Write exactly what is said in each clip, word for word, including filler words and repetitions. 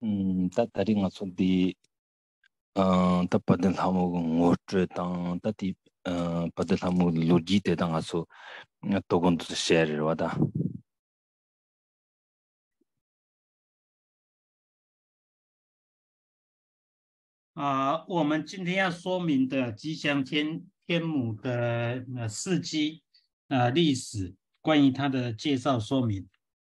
음, 다 다리 가서 디 어, 다 받은 사무 ngotre tang ta ti 받은 사무 로지 때 당가서 도건도 쉐어를 와다. 啊、我们今天要说明的吉祥天天母的呃事迹呃历史，关于它的介绍说明。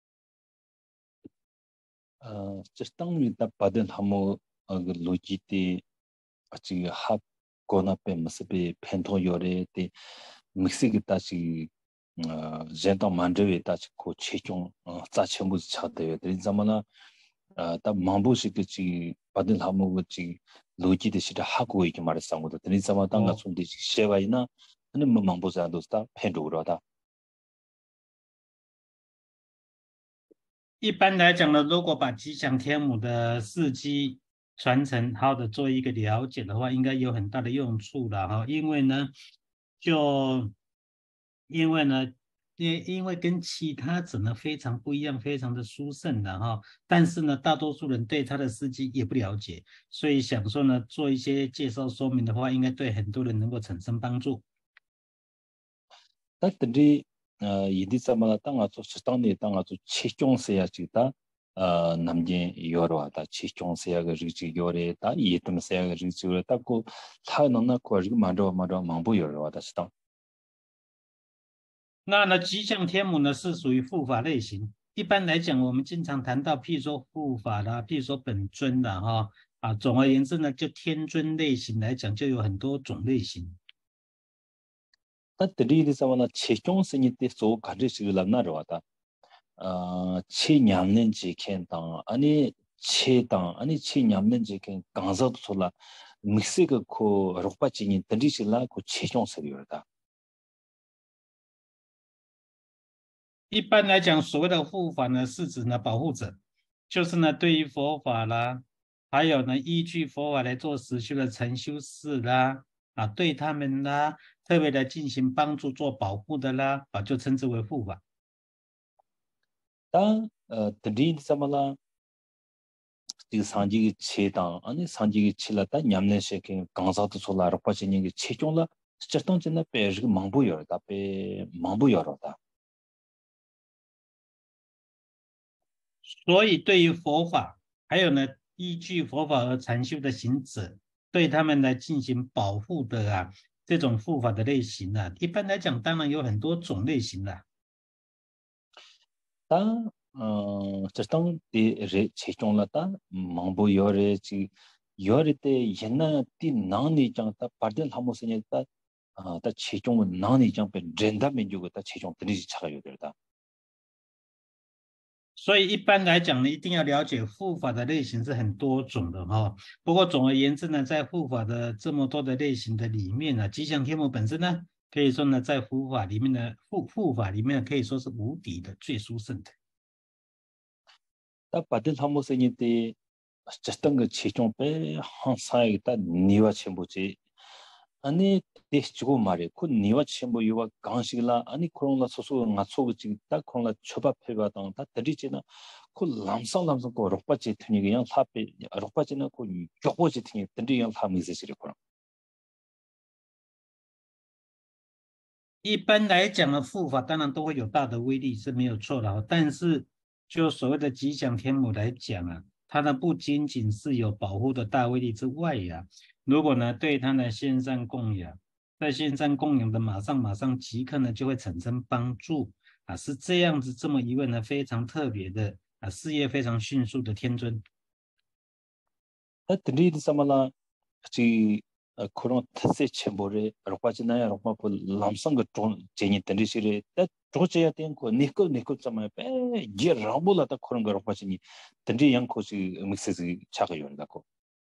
어, 저당 위다 받은 사무 로지 때 아직 학 고나페 모습이 펜토 요래 때 믹스기 다시 어, 젠도 만드웨 다시 고 최종 어, 자체무 차대요. 그 자마나 어, 다 망보시 그치 받은 사무 그치 로지 대시를 하고 이렇게 말했던 거다. 그 자마 당가 哦， 손대 쉐바이나 아니 뭐 망보자도 다 펜도로다. 一般来讲呢，如果把吉祥天母的事迹传承好的做一个了解的话，应该有很大的用处的哈。因为呢，就因为呢，因因为跟其他者呢非常不一样，非常的殊胜的哈。但是呢，大多数人对他的事迹也不了解，所以想说呢，做一些介绍说明的话，应该对很多人能够产生帮助。 다들이 어 이디사마다 땅아서 스탄데 땅아서 치종세야 지다 어 남제 요로하다 치종세야가 리지 요레다 이에뜸세야가 리지 요레다고 타는나 거지 만도 만도 망부 요로하다 스탄 那呢，吉祥天母呢是属于护法类型。一般来讲，我们经常谈到，譬如说护法啦，譬如说本尊的哈啊。总而言之呢，就天尊类型来讲，就有很多种类型。 다들이 이디사마나 치종세니 때소 가르치를 나로하다 어 치냠는 지켄당 아니 치당 아니 치냠는 지켄 강자도 솔라 믹스가 코 록바치니 드리실라 코 치종세요다 一般来讲，所谓的护法呢，是指呢保护者，就是呢对于佛法啦，还有呢依据佛法来做实修的禅修士啦，啊，对他们啦特别的进行帮助做保护的啦，啊，就称之为护法。 다 어, 드린 사마라 이 산지기 체당 아니 산지기 칠라다 냠내셰케 강사도 솔라로 빠지는 게 최종라 스쳤던 전에 배지 망부여다 배 망부여다 所以对于佛法，还有呢依据佛法而禅修的行者，对他们来进行保护的啊，这种护法的类型啊，一般来讲，当然有很多种类型啦。 다 어, 스쳤던 데 최종라다 망부여레 지 여레때 옛날 띠 나니 장다 파들 하모스니까 아, 다 최종은 나니 장배 렌다 민족다 최종 드리지 차가요 되다 所以一般来讲呢，一定要了解护法的类型是很多种的哈。不过总而言之呢，在护法的这么多的类型的里面呢，吉祥天母本身呢，可以说呢，在护法里面的护护法里面可以说是无敌的、最殊胜的。 다 받은 하모스니 때 스쳤던 그 최종 배 항상 다 니와 첨부지 아니 대시고 말해 그 니와 첨부 유와 강식라 아니 코로나 소소 나소고 지다 코로나 초밥해봐당 다 드리지나 그 람상 람상 그 록바지 트니 그냥 사페 록바지나 그 쪼고지 트니 드리양 사미스 시리코라 一般来讲呢，护法当然都会有大的威力是没有错的，但是就所谓的吉祥天母来讲啊，它呢不仅仅是有保护的大威力之外呀、啊，如果呢对它的线上供养，在线上供养的马上马上即刻呢就会产生帮助啊，是这样子这么一位呢非常特别的啊事业非常迅速的天尊。 다 드리드 사마라 지 그런 뜻의 첨부를 록바지나야 록바고 람상 그 제니 드리시리 다 조제야 된거 니코 니코 좀 빼, 이 라볼라다 그런 거 록바지니 드리 양코지 믹스지 차가 요다고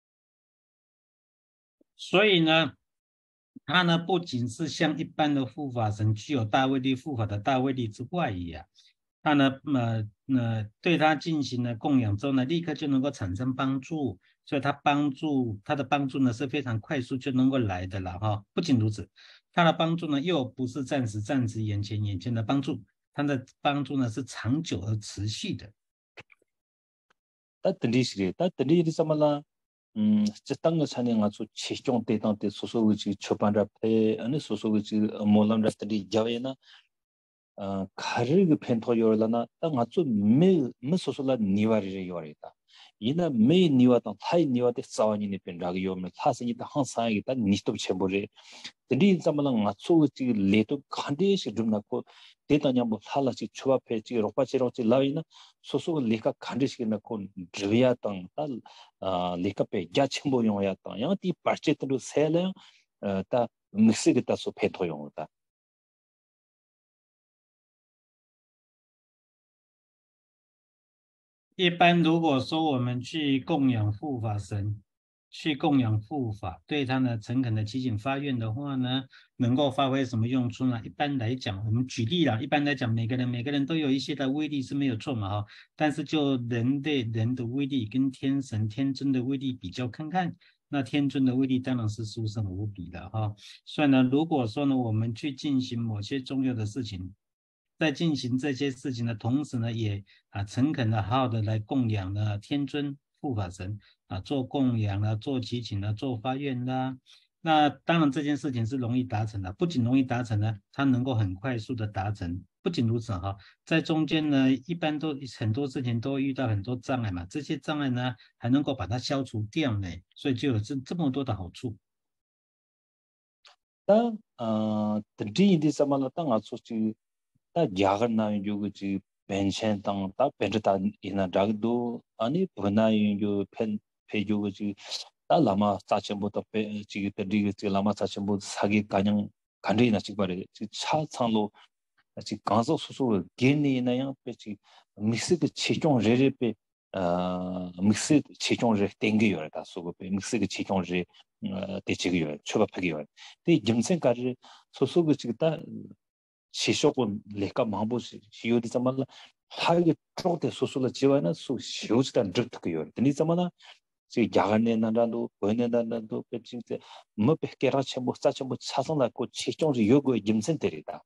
所以呢，它呢不仅是像一般的护法神具有大威力护法的大威力之外呀，它呢呃呃对它进行了供养之后呢，立刻就能够产生帮助，所以它帮助它的帮助呢是非常快速就能够来的了哈。不仅如此，它的帮助呢又不是暂时暂时眼前眼前的帮助，它的帮助呢是长久而持续的。 다 든리시리 다 든리리 삼말라 음 저땅 차는 아주 최종 대당 때 소소의 초반라 배 아니 소소의 몰람라 때 자외나 어 가르그 펜토요라나 땅 아주 매 무소소라 니와리 요리다 이나 매 니와다 하이 니와데 싸워니네 펜라기 요면 사스니다 항상이다 니스톱 쳔보레 드리 잠말랑 아주 지 레토 칸데시 줌나고 데타냐 뭐 살라시 추바페 지 로파치로치 라이나 소소 레카 칸데시 나고 드리야 땅딸 아 레카페 야쳔보 용야 땅 양티 파체트로 셀레 다 믹스기다 소 페토 용다 一般如果说我们去供养护法神，去供养护法，对他呢诚恳的祈请发愿的话呢，能够发挥什么用处呢？一般来讲，我们举例啦，一般来讲，每个人每个人都有一些的威力是没有错嘛哈。但是就人对人的威力跟天神天尊的威力比较看看，那天尊的威力当然是殊胜无比的哈。所以呢，如果说呢，我们去进行某些重要的事情。在进行这些事情的同时呢，也啊诚恳的好好的来供养呢天尊护法神啊，做供养啦，做祈请啦，做发愿啦。那当然这件事情是容易达成的，不仅容易达成呢，它能够很快速的达成。不仅如此哈，在中间呢，一般都很多事情都遇到很多障碍嘛，这些障碍呢还能够把它消除掉呢，所以就有这这么多的好处。 다 어, 드리디 사말라 땅 아소치 다 야가나 요구지 벤션 땅다 벤르다 이나 다도 아니 보나이 요 펜 페요구지 다 라마 사쳔보다 페 지기 드리기 라마 사쳔보 사기 가냥 간리나 지바레 차 창로 지 간소 수수 게니나야 페지 믹스 그 최종 레레페 어 믹스 최종 레 땡겨요다 소고페 믹스 그 최종 레 대치기요 초밥하기요 데 점생까지 소소그 지다 시쇼고 레카 마보시 시요디 자말라 하게 프로데 소소라 지와나 소 시오지다 드트고요 드니 자말라 지 야간에 난다도 보내 난다도 배칭때 뭐 백개라 첨부 사첨부 차선나고 최종적 요구 점생들이다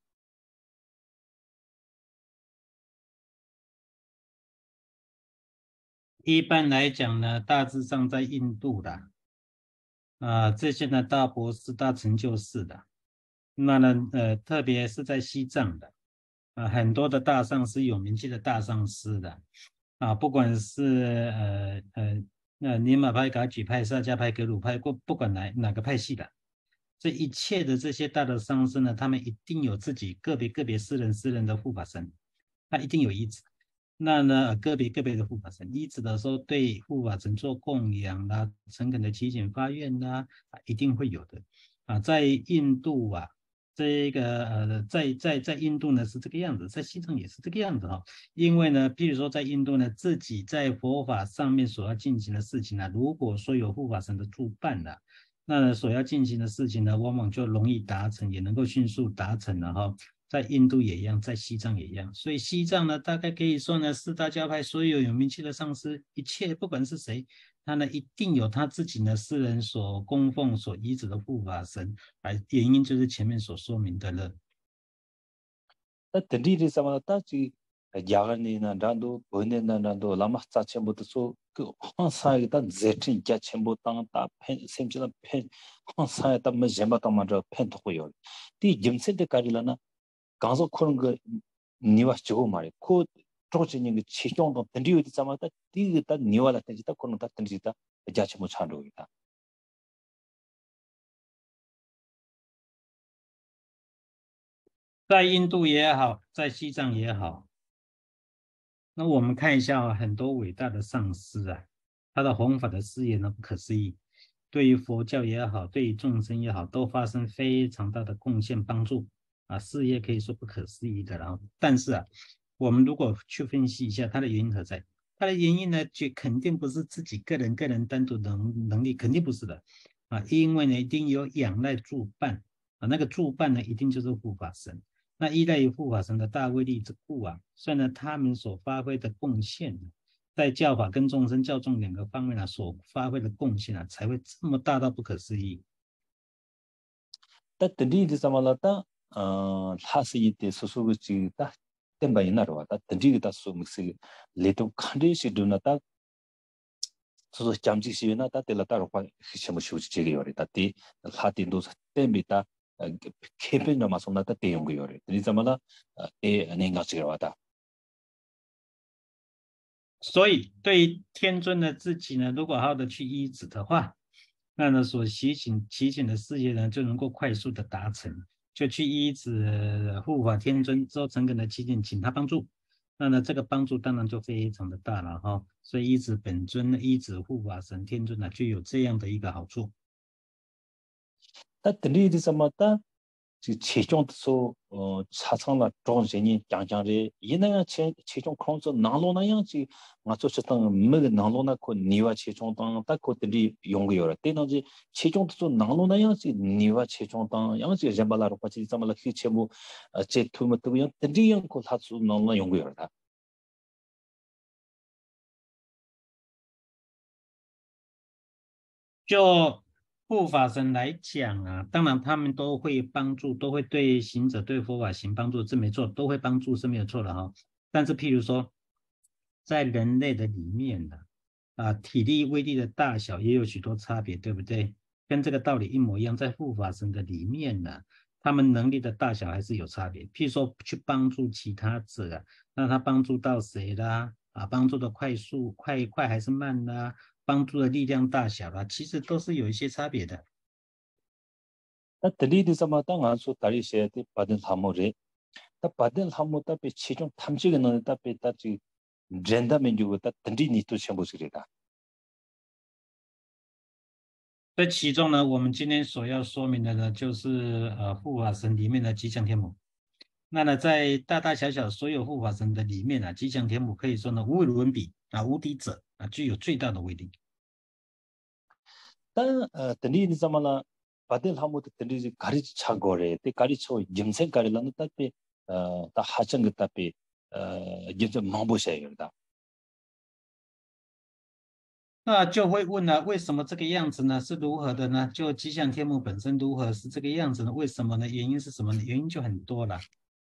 一般来讲呢，大致上在印度的啊，这些呢大博士、大成就士的，那呢呃，特别是在西藏的啊，很多的大上师有名气的大上师的啊，不管是呃呃那尼玛派、噶举派、萨迦派、格鲁派，不不管哪哪个派系的，这一切的这些大的上师呢，他们一定有自己个别个别私人私人的护法神，他一定有一支。那呢，个别个别的护法神，一直的时候对护法神做供养啦，诚恳的祈请发愿啦，啊，一定会有的。啊，在印度啊，这个呃，在在在印度呢是这个样子，在西藏也是这个样子哈。因为呢，譬如说在印度呢，自己在佛法上面所要进行的事情呢，如果说有护法神的助伴了，那所要进行的事情呢，往往就容易达成，也能够迅速达成了哈。在印度也一样，在西藏也一样，所以西藏呢，大概可以说呢，四大教派所有有名气的上师，一切不管是谁，他呢一定有他自己呢私人所供奉、所依止的护法神，而原因就是前面所说明的了。 다 드리디 사마 따지 야간이나 나도 보내나 나도 라마 짜쳔부터 소그 항사이다 제트 야쳔부 땅다 펜 셈지나 펜 항사이다 메제마다 마저 펜 토고요 디 짐센데 가리라나 강서 코는 그 니와 주고 말이 코 조진이 그 치종도 드리디 사마다 디다 니와라 텐지다 코는 다 텐지다 야쳔부 찬로이다 在印度也好，在西藏也好，那我们看一下啊，很多伟大的上师啊，他的弘法的事业呢不可思议，对于佛教也好，对于众生也好，都发生非常大的贡献帮助啊，事业可以说不可思议的。然后，但是啊，我们如果去分析一下它的原因何在，它的原因呢，就肯定不是自己个人个人单独的能能力，肯定不是的啊，因为呢，一定有仰赖助伴啊，那个助伴呢，一定就是护法神。 那依赖于护法神的大威力之故啊，所以呢，他们所发挥的贡献，在教法跟众生教众两个方面啊，所发挥的贡献啊，才会这么大到不可思议。 다 드리디 사마라다 어 하스이데 소소그지다 템바이나로 왔다 드리기다 소믹스 레토 칸데시 두나다 所以讲这些呢，他对了大的话什么休息这个有的，他对他顶多是对比他呃开本的嘛，从那他对用个有的，你怎么了？呃，对，那个这个话的。 所以对于天尊的自己呢，如果好好的去依止的话，那呢所祈请祈请的事业呢就能够快速的达成，就去依止护法天尊之后诚恳的祈请，请他帮助。那呢这个帮助当然就非常的大了哈，所以依止本尊、依止护法神天尊呢，就有这样的一个好处。 那等于的什么的？就其中的说，呃，查成了中些人讲讲的，伊那样其其中控制南路那样子，我就是当每个南路那个你话其中当，大个的里用个有了，对那是其中的说南路那样子，你话其中当，样子人巴拉的话，就是怎么了？去全部呃，这他们都样，的这样个他做南路用个有了的。 就护法神来讲啊，当然他们都会帮助，都会对行者、对佛法行帮助，这没错，都会帮助是没有错的哈。但是譬如说，在人类的里面呢，啊，体力、威力的大小也有许多差别，对不对？跟这个道理一模一样，在护法神的里面呢，他们能力的大小还是有差别。譬如说，去帮助其他者啊，那他帮助到谁啦？啊，帮助的快速、快快还是慢啦？帮助的力量大小啦，其实都是有一些差别的。 那这里的什么？当然说，这里写的巴登他们人，那巴登他们特别其中他们这个呢，特别他就人的民族，他等于你都全部是的。 在其中呢，我们今天所要说明的呢，就是呃护法神里面的吉祥天母。那呢，在大大小小所有护法神的里面啊，吉祥天母可以说呢无与伦比啊，无敌者啊，具有最大的威力。 但呃，等于你怎么了？把这他们的等于是가르쳐过来，对가르쳐人生가르라는特别呃，他还真个特别呃，就是忙不下来的。 那就会问了，为什么这个样子呢？是如何的呢？就吉祥天母本身如何是这个样子呢？为什么呢？原因是什么呢？原因就很多了。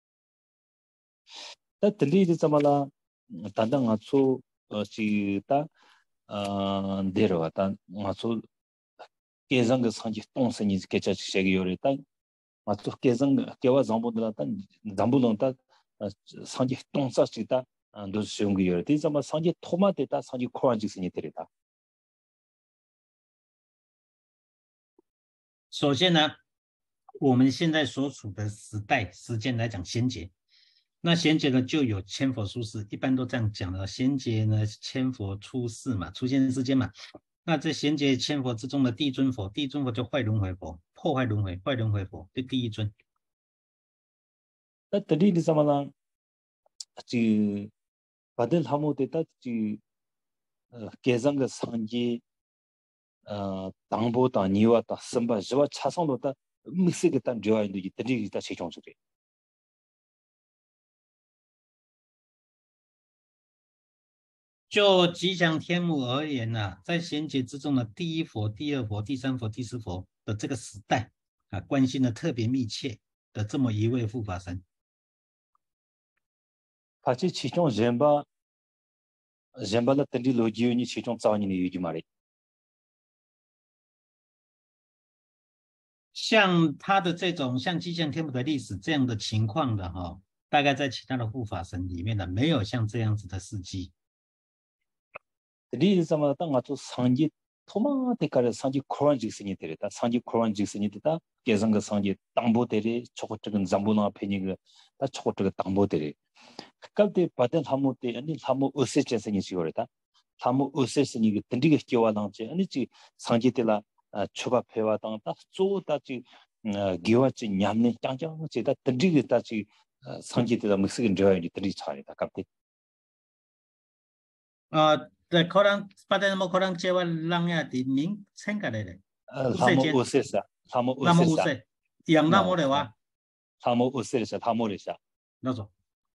但等于是怎么了？单单我做呃，是他呃，对了，但我做改善个成绩，东西你给这些个有的，但我做改善个给我让步的了，但让步能他呃，成绩东西是他嗯，都是用个有的，对怎么成绩托马的他成绩考上就是你的他。 首先呢，我们现在所处的时代时间来讲，先节，那先节呢就有千佛出世，一般都这样讲的。先节呢，千佛出世嘛，出现世间嘛。那这先节千佛之中的第一尊佛，第一尊佛就坏轮回佛，破坏轮回，坏轮回佛这第一尊。 那这里的什么呢？就把这他们的他就呃，改善个成绩。呃，当部当你话当什么，是话差上头的，没事个当主要的，等于在其中之类。 就吉祥天母而言呢、啊，在贤劫之中的第一佛、第二佛、第三佛、第四佛的这个时代啊，关心的特别密切的这么一位护法神。 他这其中人吧，人吧那等于逻辑你其中找你的有句嘛嘞。 像他的这种像吉祥天母的历史这样的情况的哈、哦，大概在其他的护法神里面呢，没有像这样子的事迹。 这里什么？当我做生意，他妈的个生意可能就是你的了，他生意可能就是你的，他改善个生意当不得的，出个这个全部那陪你个，他出个这个当不得的。搞得把点他们的，你他们二十件事情是有的，他们二十是你个等这个叫我当去，你就生意的啦，呃，出发陪我当，他做他就呃，给我去娘呢，讲讲这他等这个他就呃，生意的啦，没事个这样的等你查的，他搞的。 啊，对，可能把点么可能接我让呀的名称过来的， 呃，他们五世间， 二十是，他们二那么十是。 五世，养那么那的哇， 他们二十是他们的是。 那种。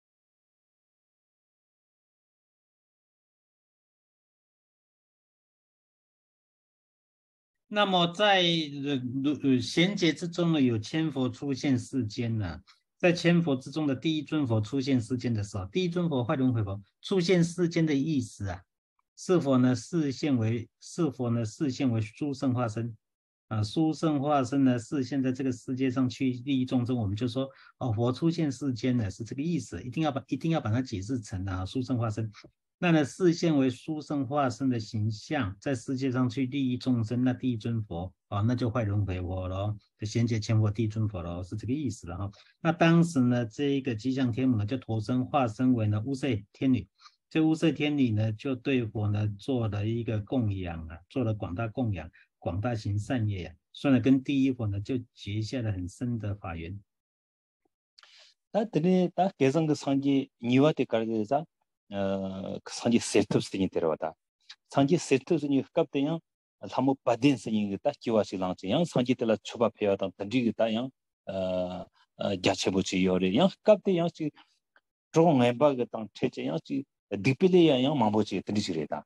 那么在呃呃贤劫之中呢，有千佛出现世间呢、啊。在千佛之中的第一尊佛出现世间的时候，第一尊佛坏轮回佛出现世间的意思啊， 是否呢视现为是否呢视现为殊胜化身啊？殊胜化身呢视现在这个世界上去利益众生，我们就说哦，佛出现世间呢是这个意思，一定要把一定要把它解释成啊殊胜化身。那呢视现为殊胜化身的形象，在世界上去利益众生，那第一尊佛啊，那就坏轮回佛咯，就贤劫千佛第一尊佛咯，是这个意思了哈。那当时呢，这一个吉祥天母呢，就投身化身为呢乌色天女。这乌色天女呢，就对佛呢做了一个供养啊，做了广大供养，广大行善业呀、啊，所以呢，跟第一佛呢就结下了很深的法缘。 다 드네 다 개성 그 상지 니와테 가르자 어 상지 세트스니 데려와다 상지 세트스니 흡갑되냐 사무 바딘스니 딱 기와시랑지 양 상지 때라 초밥해야다 던지기 따양 어 자체부지 요래 양 흡갑되 양지 좀 해봐가 땅 체제 양지 디필이야 양 마보지 던지지래다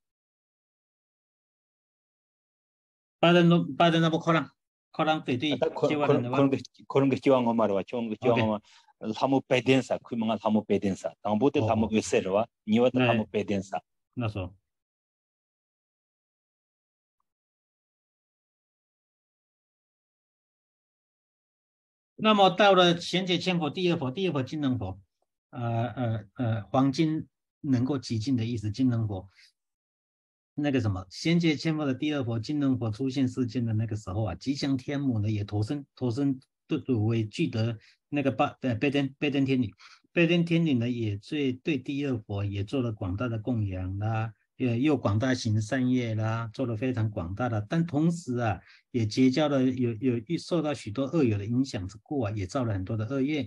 바든 바든 아부 코랑 코랑 페디 그런 그런 게 그런 게 기왕 말이야 좋은 거 기왕 사무 배된사 그만 사무 배된사 당보때 사무 외세로와 니와다 사무 배된사 나서那么到了贤劫千佛第二佛，第二佛金能佛，呃呃呃，黄金能够极尽的意思，金能佛。那个什么贤劫千佛的第二佛金能佛出现世间的那个时候啊，吉祥天母呢也投身投身对为具得那个八呃贝登贝登天女，贝登天女呢也对对第二佛也做了广大的供养啦，也又广大行善业啦，做了非常广大的，但同时啊也结交了有有受到许多恶友的影响之故啊，也造了很多的恶业。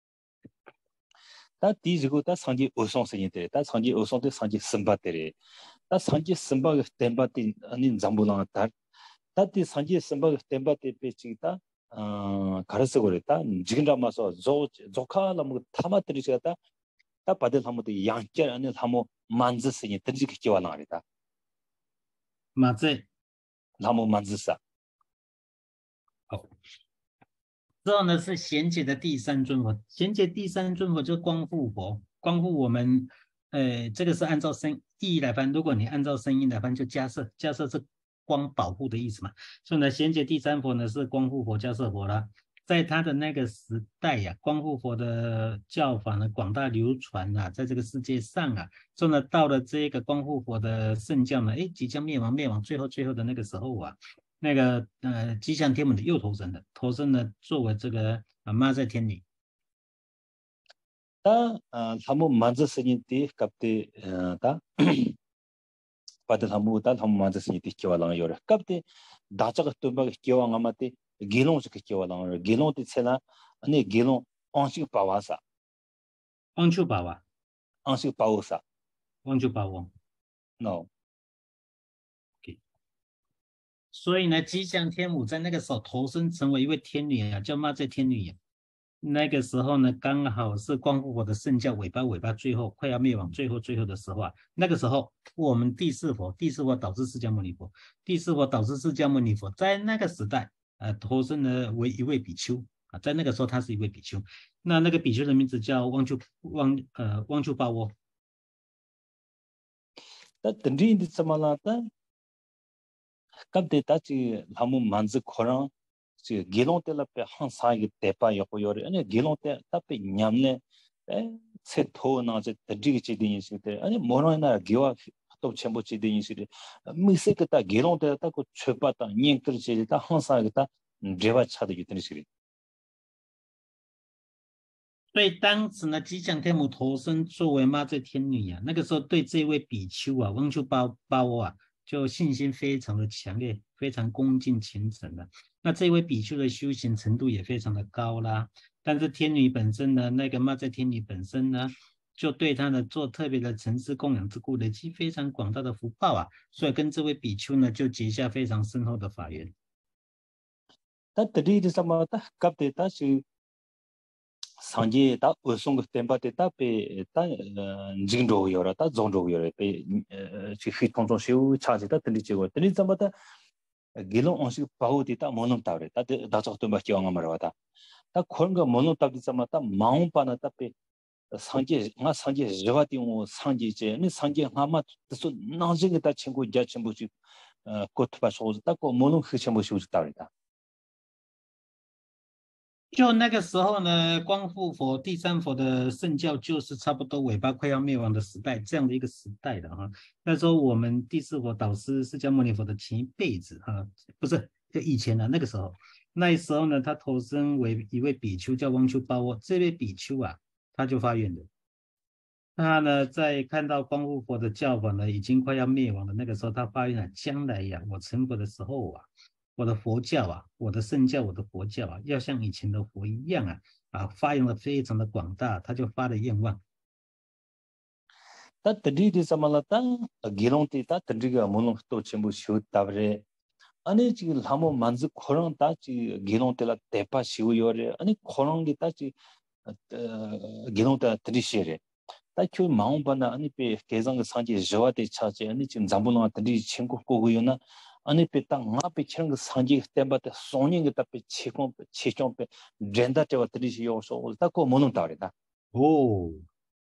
다 디지고 다 상지 오송생인데 다 상지 오송데 상지 선바데레 다 상지 선바가 템바티 아니 잠불랑 다 다디 상지 선바가 템바티 베치다 어 가르스 거랬다 지금 담아서 조 조카라 뭐 타마트리시다 다 받을 한번도 양께 아니 한번 만즈스니 드지게 기와나리다 맞지 한번 만즈사 好之后呢是贤劫的第三尊佛，贤劫第三尊佛就是光复佛，光复我们，呃，这个是按照声意义来翻，如果你按照声音来翻，就加设，加设是光保护的意思嘛。所以呢，贤劫第三佛呢是光复佛加设佛啦，在他的那个时代呀、啊，光复佛的教法呢广大流传啊，在这个世界上啊，所以呢到了这个光复佛的圣教呢，哎，即将灭亡灭亡，最后最后的那个时候啊。那个呃吉祥天母的又投生的，投生呢作为这个啊妈在天女。 다 한번 만즈스니 티 갑데 다 받을 한번 다 한번 만즈스니 티 기와랑 요래 갑데 다자가 또 기와랑 아마데 기롱스 기와랑 기롱티 세나 아니 기롱 안식 바와사 안추 바와 안식 바오사 안추 바오 no 所以呢，吉祥天母在那个时候投身成为一位天女啊，叫妈在天女啊。那个时候呢，刚好是光复佛的圣教尾巴尾巴最后快要灭亡最后最后的时候啊。那个时候，我们第四佛第四佛导致释迦牟尼佛，第四佛导致释迦牟尼佛，在那个时代，呃，投身呢为一位比丘啊，在那个时候他是一位比丘。那那个比丘的名字叫汪丘汪呃汪丘巴沃。 那等于你怎么了？但 갑데 따지 한번 만즈 코랑 지 길롱텔라페 한사이 대파 요요레 아니 길롱테 따페 냠네 에 세토나제 드지기 되니시데 아니 모노나 기와 또 첨부 지되니시데 미세겠다 길롱테 따고 최바다 닝트르지다 한사이다 제바 차도 있더니시리 所以当时呢，吉祥天母投身作为妈祖天女啊，那个时候对这位比丘啊，汪丘巴巴沃啊，就信心非常的强烈，非常恭敬虔诚的。那这位比丘的修行程度也非常的高啦。但是天女本身呢，那个妈祖天女本身呢，就对他呢做特别的诚挚供养之故，累积非常广大的福报啊，所以跟这位比丘呢就结下非常深厚的法缘。 但这里的什么？他搞的他是。 상제 다 우송 템바테 따페 따 진조 요라 따 존조 요라 페 지휘 통통 시우 차지다 들리지고 들리 잠바다 길롱 온시 바우디 따 모놈 따레 따 다적 또 마키 왕아 말아다 따 그런 거 모놈 따디 잠바다 마음 빠나 따페 상계 나 상계 저와딩 상계제 네 상계 아마 또 나중에 다 친구 이제 친구지 어 꽃바 소즈 딱고 모노 그 친구 소즈 따르다 就那个时候呢，光复佛、第三佛的圣教就是差不多尾巴快要灭亡的时代，这样的一个时代的哈。那时候我们第四佛导师释迦牟尼佛的前一辈子哈，不是就以前的那个时候，那时候呢，他投身为一位比丘叫汪丘包沃，这位比丘啊，他就发愿的。他呢，在看到光复佛的教法呢，已经快要灭亡的那个时候，他发愿啊，将来呀，我成佛的时候啊。我的佛教啊，我的圣教，我的佛教啊，要像以前的佛一样啊，啊，发扬的非常的广大，他就发了愿望。 다 드리디 사말라타 기롱티타 드리가 모노 또 첨부 쇼타브레 아니 지금 하모 만즈 코랑 따지 기롱텔라 대파 시우요레 아니 코랑기 따지 기롱타 드리시레 따큐 마음바나 아니 베 계정 상지 저와데 차지 아니 지금 잠분노 드리 친구 고고요나 아니 베땅 마페 치는 그 상지 때마다 소닝 그 답에 치고 치좀 베 젠다 때와 드리시요소 따고 모노 따르다 오,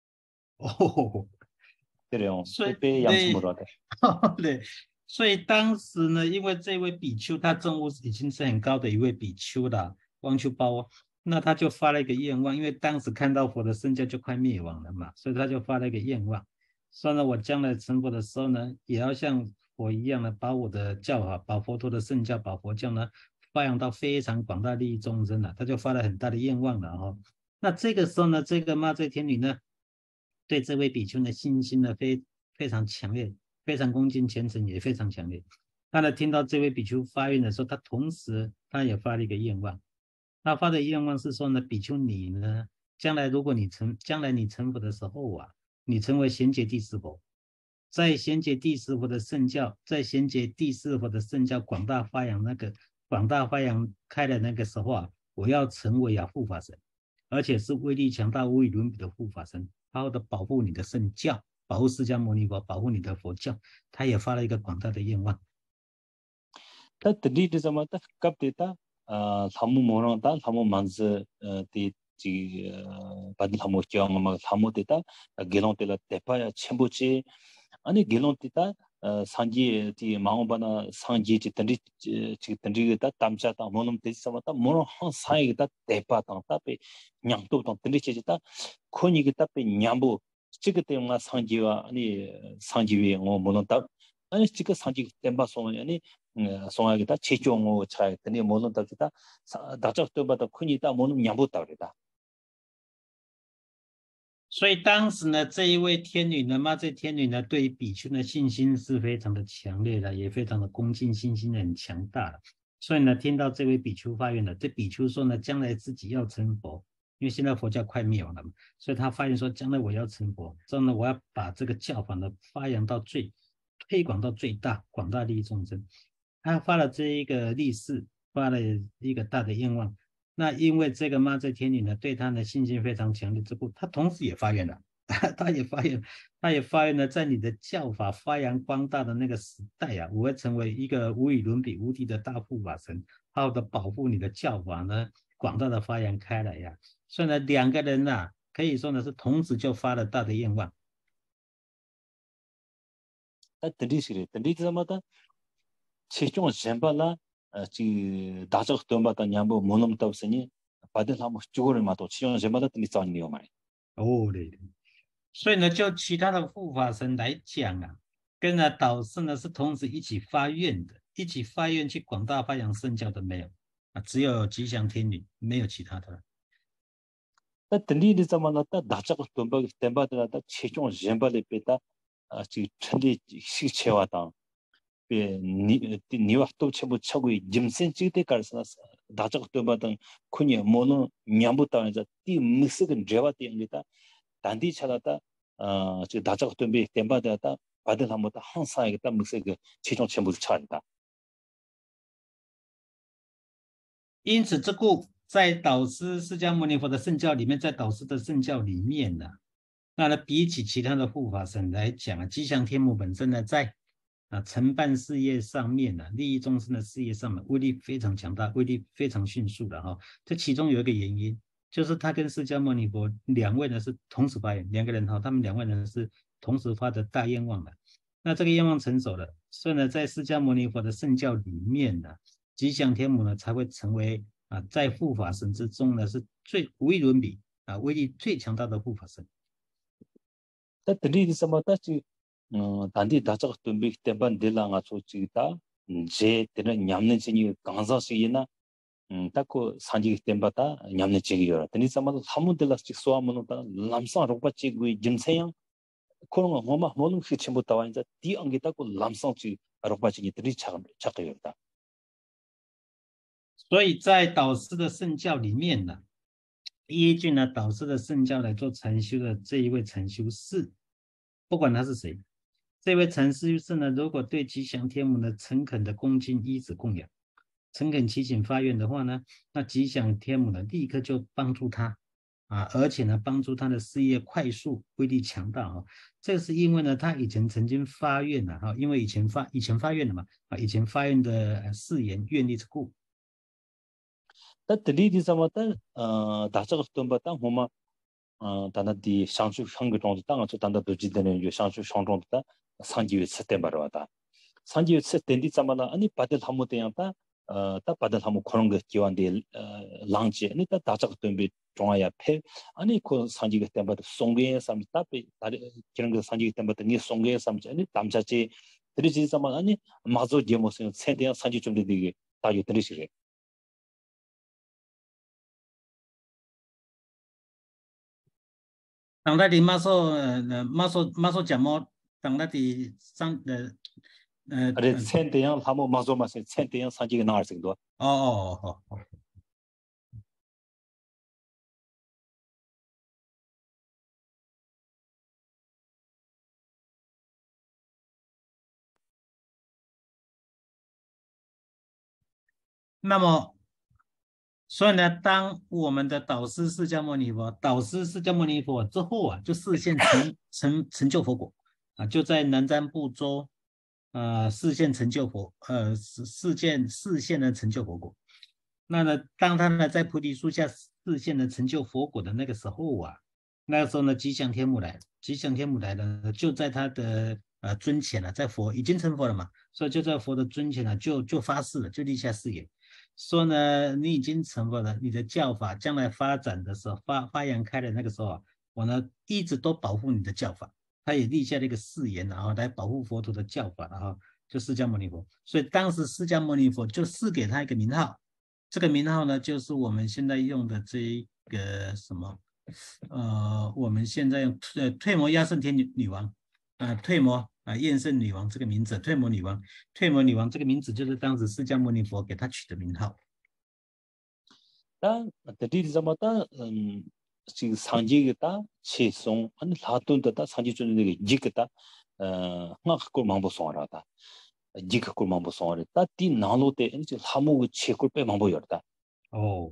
오， 그래요. 所以 베베 对 양심으로 하대. 对，所以当时呢，因为这位比丘他证悟已经是很高的一位比丘了，汪丘包，那他就发了一个愿望，因为当时看到佛的圣教就快灭亡了嘛，所以他就发了一个愿望，说呢，我将来成佛的时候呢，也要像佛一样的把我的教法，把佛陀的圣教，把佛教呢发扬到非常广大利益众生了，他就发了很大的愿望了哈。那这个时候呢，这个麻醉天女呢，对这位比丘的信心呢非非常强烈，非常恭敬虔诚，也非常强烈。他呢听到这位比丘发愿的时候，他同时他也发了一个愿望，他发的愿望是说呢，比丘你呢，将来如果你成将来你成佛的时候啊，你成为贤劫第四佛，在贤劫第四佛的圣教，在贤劫第四佛的圣教广大发扬那个广大发扬开的那个时候啊，我要成为啊护法神，而且是威力强大、无与伦比的护法神，好好的保护你的圣教，保护释迦牟尼佛，保护你的佛教。他也发了一个广大的愿望。 다 드리디 사마타 갑데타 아 사무 모노다 사무 만즈 디 지 바디 사무 껴마 사무 데타 게론텔라 데파야 쳔부치 아니 게론티타 상지 디 마오바나 상지 지 던디 지 던디다 담자다 모놈 데지 사마타 모노 한 사이다 데파다 타페 냥도도 던디치다 코니기다 페 냥부 지그때마 상지와 아니 상지위 뭐 모노다 아니 지그 상지 템바소 아니 송하기다 체종오 차이 드니 모노 답다 다적도바다 큰이다 모노 냥부다 그래다 所以当时呢，这一位天女呢，嘛，这天女呢，对于比丘的信心是非常的强烈的，也非常的恭敬，信心很强大的。所以呢，听到这位比丘发愿了，这比丘说呢，将来自己要成佛，因为现在佛教快灭亡了嘛，所以他发愿说，将来我要成佛，这样呢，我要把这个教法呢发扬到最，推广到最大，广大利益众生。他发了这一个立誓，发了一个大的愿望。那因为这个妈祖天女呢，对他的信心非常强烈之故，他同时也发愿了，他也发愿，他也发愿呢，在你的教法发扬光大的那个时代啊，我会成为一个无与伦比、无敌的大护法神，好好的保护你的教法呢，广大的发扬开来呀、啊。所以呢，两个人呐、啊，可以说呢是同时就发了大的愿望。 다 드리시래 드리디 사마타 체종 젬발라 지 다적 돈바다 냥부 모놈 답으니 받을 한번 죽어를 마도 체종 젬발라 드리 싸니요 말이 哦，对对。所以呢，就其他的护法神来讲啊，跟呢导师呢是同时一起发愿的，一起发愿去广大发扬圣教的没有啊，只有吉祥天女，没有其他的了。 다 드리디 사마타 다적 돈바 템바다다 체종 젬발레 베다 지 천리 시체와다 예 니와 또 첨부 차고 짐센 찍대 갈서 다적 돈바던 kunye mono nyambu ta ja ti misig jewa ti ngita dandi chalata 어 저 다적 돈비 템바다다 받을 한번 다 항상 이게 딱 misig 최종 전부 차다 因此，这故在导师释迦牟尼佛的圣教里面，在导师的圣教里面呢、啊，那呢比起其他的护法神来讲啊，吉祥天母本身呢，在啊承办事业上面呢、啊，利益众生的事业上面，威力非常强大，威力非常迅速的哈、哦。这其中有一个原因， 就是他跟释迦牟尼佛两位呢是同时发愿，两个人哈，他们两位呢是同时发的大愿望的。那这个愿望成熟了，所以呢，在释迦牟尼佛的圣教里面呢，吉祥天母呢才会成为啊，在护法神之中呢是最无与伦比啊，威力最强大的护法神。 다 들리디 사마다치 어 단디 다적 tumbi temban dilanga 소치다 제 때는 냠는 진이 강사시이나 음 딱고 산지 템바다 냠는 진이요. 드니 사마도 사무들라스 소아모노다 람상 로바치 그 짐세양 그런 거 뭐마 뭐는 희침부터 완전 디 안기 딱고 람상치 로바치 들이 차가 차가요다. 所以在导师的圣教里面呢，依据呢导师的圣教来做禅修的这一位禅修士，不管他是谁，这位禅修士呢，如果对吉祥天母呢诚恳的恭敬依止供养，诚恳祈请发愿的话呢，那吉祥天母呢立刻就帮助他啊，而且呢帮助他的事业快速、威力强大啊。这是因为呢他以前曾经发愿了哈，因为以前发以前发愿了嘛啊，以前发愿的誓言愿力之故。 다 들리디 사마다 어 다적 tum바다 호마 어 단다디 상수 형그 정도 땅을 저 단다 도지되는 요 상수 상정도다 상지위 세템바로다 상지위 세템디 사마나 아니 바들 한모대야다 어다 바들 한모 그런 거 기완데 랑지 아니 다 다적 tum비 종아야 패 아니 그 상지가 템바도 송게 삼다 다리 그런 거 상지가 템바도 니 송게 삼지 아니 담자지 들리지 사마 아니 마조 디모스 세대야 상지 좀 되게 다요 들으시게 当那的马索呃马索马索讲么，当那的上呃呃 아래 센대양 하모 마조마세 센대양 상지가 나을 정도 哦哦哦哦，那么所以呢，当我们的导师释迦牟尼佛，导师释迦牟尼佛之后啊，就视现成成成就佛果啊，就在南瞻部洲，呃，视现成就佛，呃，视视现视现的成就佛果。那呢，当他呢在菩提树下视现的成就佛果的那个时候啊，那个时候呢，吉祥天母来，吉祥天母来了，就在他的呃尊前了，在佛已经成佛了嘛，所以就在佛的尊前呢，就就发誓了，就立下誓言。说呢，你已经成佛了，你的教法将来发展的时候，发发扬开的那个时候啊，我呢一直都保护你的教法。他也立下了一个誓言，然后来保护佛陀的教法，然后就释迦牟尼佛。所以当时释迦牟尼佛就赐给他一个名号，这个名号呢，就是我们现在用的这一个什么，呃，我们现在用呃退摩亚圣天女女王，啊、呃，退摩。啊，厌圣女王这个名字，退摩女王，退摩女王这个名字就是当时释迦牟尼佛给她取的名号。 다 들리디 사마다 음 지금 상지가 치송 아니 라돈다 상지 주는 게 지겠다 어 하나고 망보 송하다 지겠고 망보 송하다 디 나노테 이제 하무 치고 빼 망보 열다 어.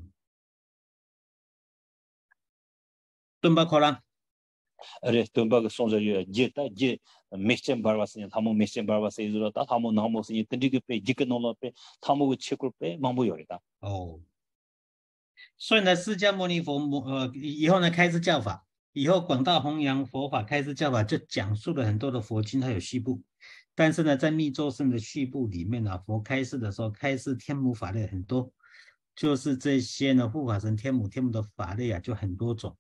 뜸바코랑 अरे तुम्बा सोंजा ये जेता जे मेशन बारवासे थामो मेशन बारवासे इजरो ता थामो नामो से तंडी के पे जिक नोलो पे थामो छेकुर पे मांबो योरेता 哦，所以呢，释迦牟尼佛呃以后呢开始教法，以后广大弘扬佛法，开始教法就讲述了很多的佛经，还有序部。但是呢，在密咒圣的序部里面呢，佛开示的时候，开示天母法类很多，就是这些呢护法神天母天母的法类啊，就很多种。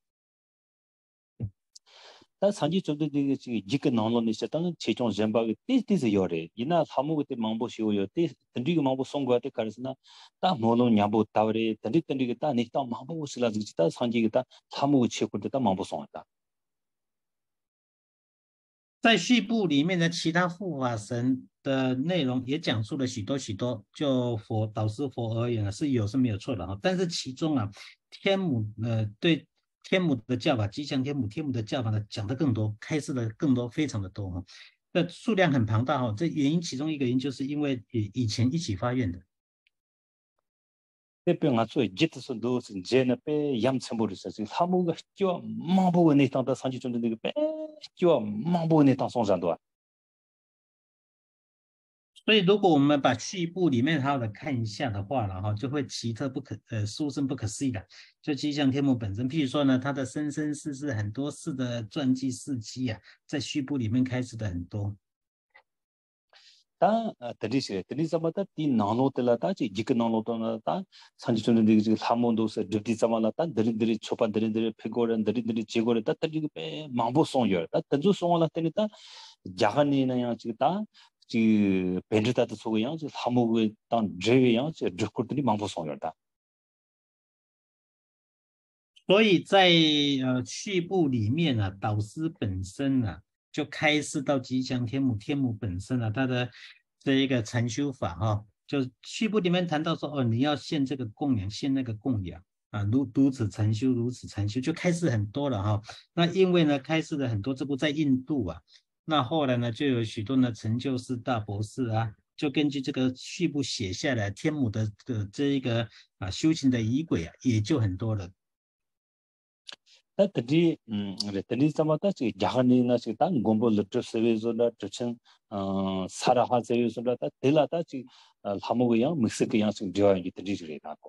다 산지 좀도 되게 지금 지금 나오는 있어当 최종 전박이 띠띠서 요래 이나 사무 그때 망보 쉬고요 띠 던디가 망보 송거 때 가르스나 다 모노 냐보 타버리 던디 던디가 다 니타 망보 슬라 지다 산지가 다 사무 치고 다 망보 송았다 在序部里面的其他护法神的内容也讲述了许多许多，就佛导师佛而言呢是有是没有错的哈，但是其中啊天母呃对天母的教法吉祥天母天母的教法呢讲的更多，开示的更多，非常的多哈，那数量很庞大哈，这原因其中一个原因就是因为以以前一起发愿的。 대병 아주 짓서 도스 제나 빼 얌첨부르서 지금 사무가 껴 망보고 내 땅다 산지 좀 되게 빼껴 망보고 내 땅 송산도 所以如果我们把序部里面好好的看一下的话了哈，就会奇特不可呃殊胜不可思议的。就吉祥天母本身，譬如说呢，他的生生世世很多世的传记事迹啊，在序部里面开始的很多。 다 드리시 드리자마다 디 나노텔라다 지 지크 나노토나다 산지촌의 그 하몬도서 드디자마다 드리드리 초반 드리드리 페고런 드리드리 제고르다 드리그 빼 망보송여 다 던조 송올라 때니다 야간이나 지다 지 벤르다도 소고야 지 하모의 땅 제외야 지 드코들이 망보송여다 所以在呃序部里面啊，导师本身啊，就开示到吉祥天母，天母本身啊，他的这一个禅修法哈、哦，就序部里面谈到说，哦，你要献这个供养，献那个供养啊，如如此禅修，如此禅修，就开示很多了哈、哦。那因为呢，开示了很多，这部在印度啊，那后来呢，就有许多的成就士大博士啊，就根据这个序部写下来，天母的的这一个啊修行的仪轨啊，也就很多了。 다 드디 음 드디 자마다 지 야간이나 지 땅 공부 르트 세베조나 트친 어 사라하 세베조나 다 델라다 지 하모고야 믹스케야 지 디와이 드디 지레다고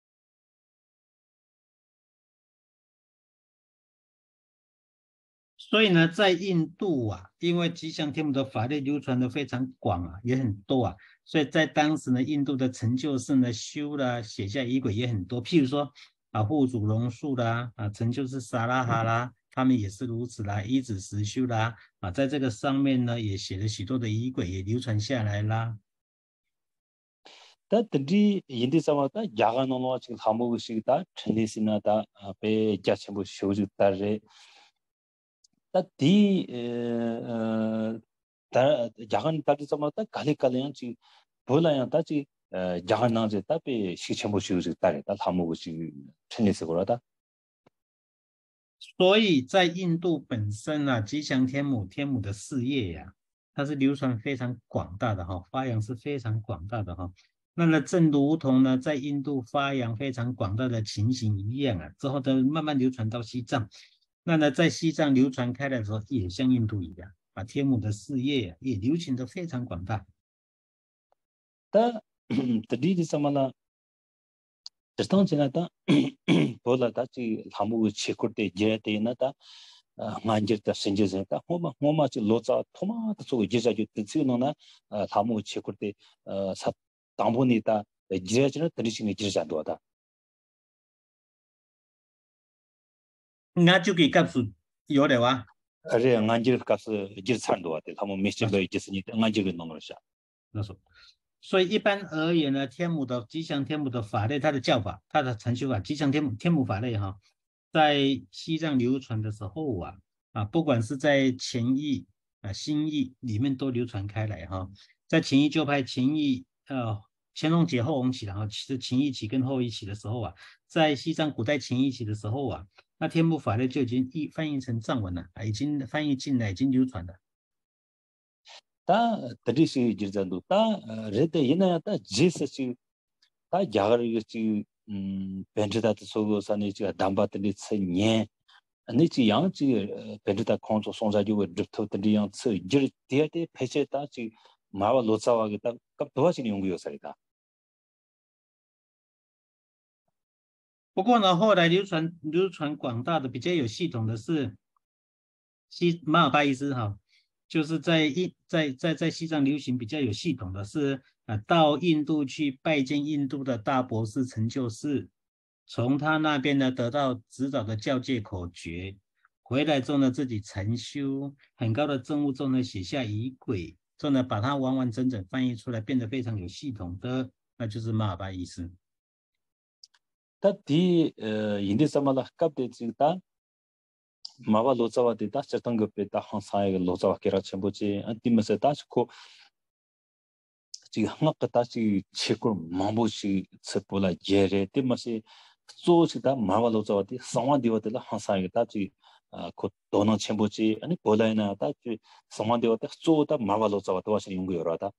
所以呢，在印度啊，因为吉祥天母的法律流传的非常广啊，也很多啊，所以在当时呢，印度的成就士呢修啦，写下仪轨也很多。譬如说啊，护主龙树啦，啊，成就士沙拉哈啦，他们也是如此啦，一子实修啦，啊，在这个上面呢，也写了许多的仪轨，也流传下来啦。 다 드디 인디 자마다 야간노노 지 하모고시다 트니시나다 베 자체부 쇼주다레 다디 다 야간 다디 자마다 갈리칼량 지 볼라야 다지 야간나제 다베 시체부 쇼주다레 다 하모고시 트니시 고라다 所以在印度本身啊，吉祥天母天母的事业呀、啊，它是流传非常广大的哈，发扬是非常广大的哈。那呢，正如同呢，在印度发扬非常广大的情形一样啊，之后呢，慢慢流传到西藏。那呢，在西藏流传开来的时候，也像印度一样，把天母的事业、啊、也流行的非常广大。 다 드디 자마나 저당지나다 볼라다 지 하모고 치코테 제테나다 nganjirta senjezenta homa homa chi locha thoma ta so jeja ju tsino na thamu chekurte sa tamboni ta jirajina trishing jirja doda 那就给告诉有的哇， are nganjir kas jirchan doda thamu mechbe jesni nganjir no sha 那说。所以一般而言呢，天母的吉祥天母的法类，它的教法，它的禅修法，吉祥天母天母法类哈，在西藏流传的时候啊啊，不管是在前译啊新译里面都流传开来哈，在前译旧派前译呃乾隆节后弘期然后其实前译期跟后译期的时候啊，在西藏古代前译期的时候啊，那天母法类就已经译翻译成藏文了啊，已经翻译进来，已经流传了。 ta trishi jirjandu ta rede ina ta jesi ta jagar chi pendita so sani chi damba tni tsenye ani chi yang chi pendita khonso sonja ju dripto tni yang tse jir tie te peche ta chi mawa locha wa ta kap towa chi yong yo sarita 不过呢，后来流传流传广大的、比较有系统的是西马尔巴伊斯哈，就是在印在在在西藏流行比较有系统的是啊，到印度去拜见印度的大博士成就士，从他那边呢得到指导的教戒口诀，回来之后呢自己禅修很高的证悟之后呢写下仪轨，之后呢把它完完整整翻译出来，变得非常有系统的，那就是马尔巴伊斯。 ta di indi samala kap de chi ta mawa locha wa de ta chatang pe ta han sa ga locha wa kera chenpo chi antim se ta ko chi hangak ta chi chekur mambo chi tsepola jere te ma se zo chi ta mawa locha wa de sawa de wa de la han sa ga ta chi ko dono chenpo chi ani bola na ta chi sawa de wa de zo ta mawa locha wa de wa shi yung yo ra ta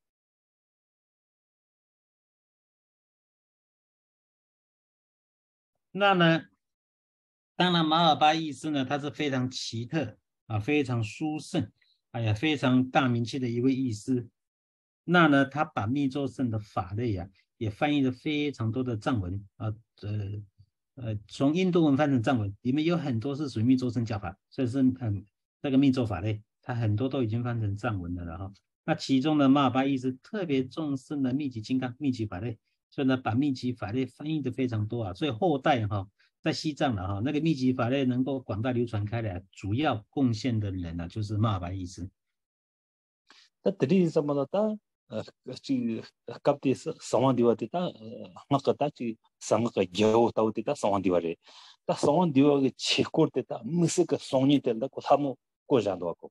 那呢，当然马尔巴意思呢，他是非常奇特啊，非常殊胜，哎呀，非常大名气的一位医师。 那呢，他把密咒圣的法类啊，也翻译了非常多的藏文啊，呃呃，从印度文翻成藏文，里面有很多是属于密咒圣教法，所以是很这个密咒法类，它很多都已经翻成藏文的了哈。那其中呢，马尔巴义斯特别重视呢密集金刚、密集法类，所以呢把密集法类翻译的非常多啊，所以后代哈、在西藏了哈，那个密集法类能够广大流传开来，主要贡献的人呢、就是马尔巴义斯。 다 드리 zamanda 지 갑디스 상완디와티 다 막다 지 상가 겨우 타우티 다 상완디와레 다 상완디와게 치코르테 다 무스가 송니 된다 고 사무 고잔도 하고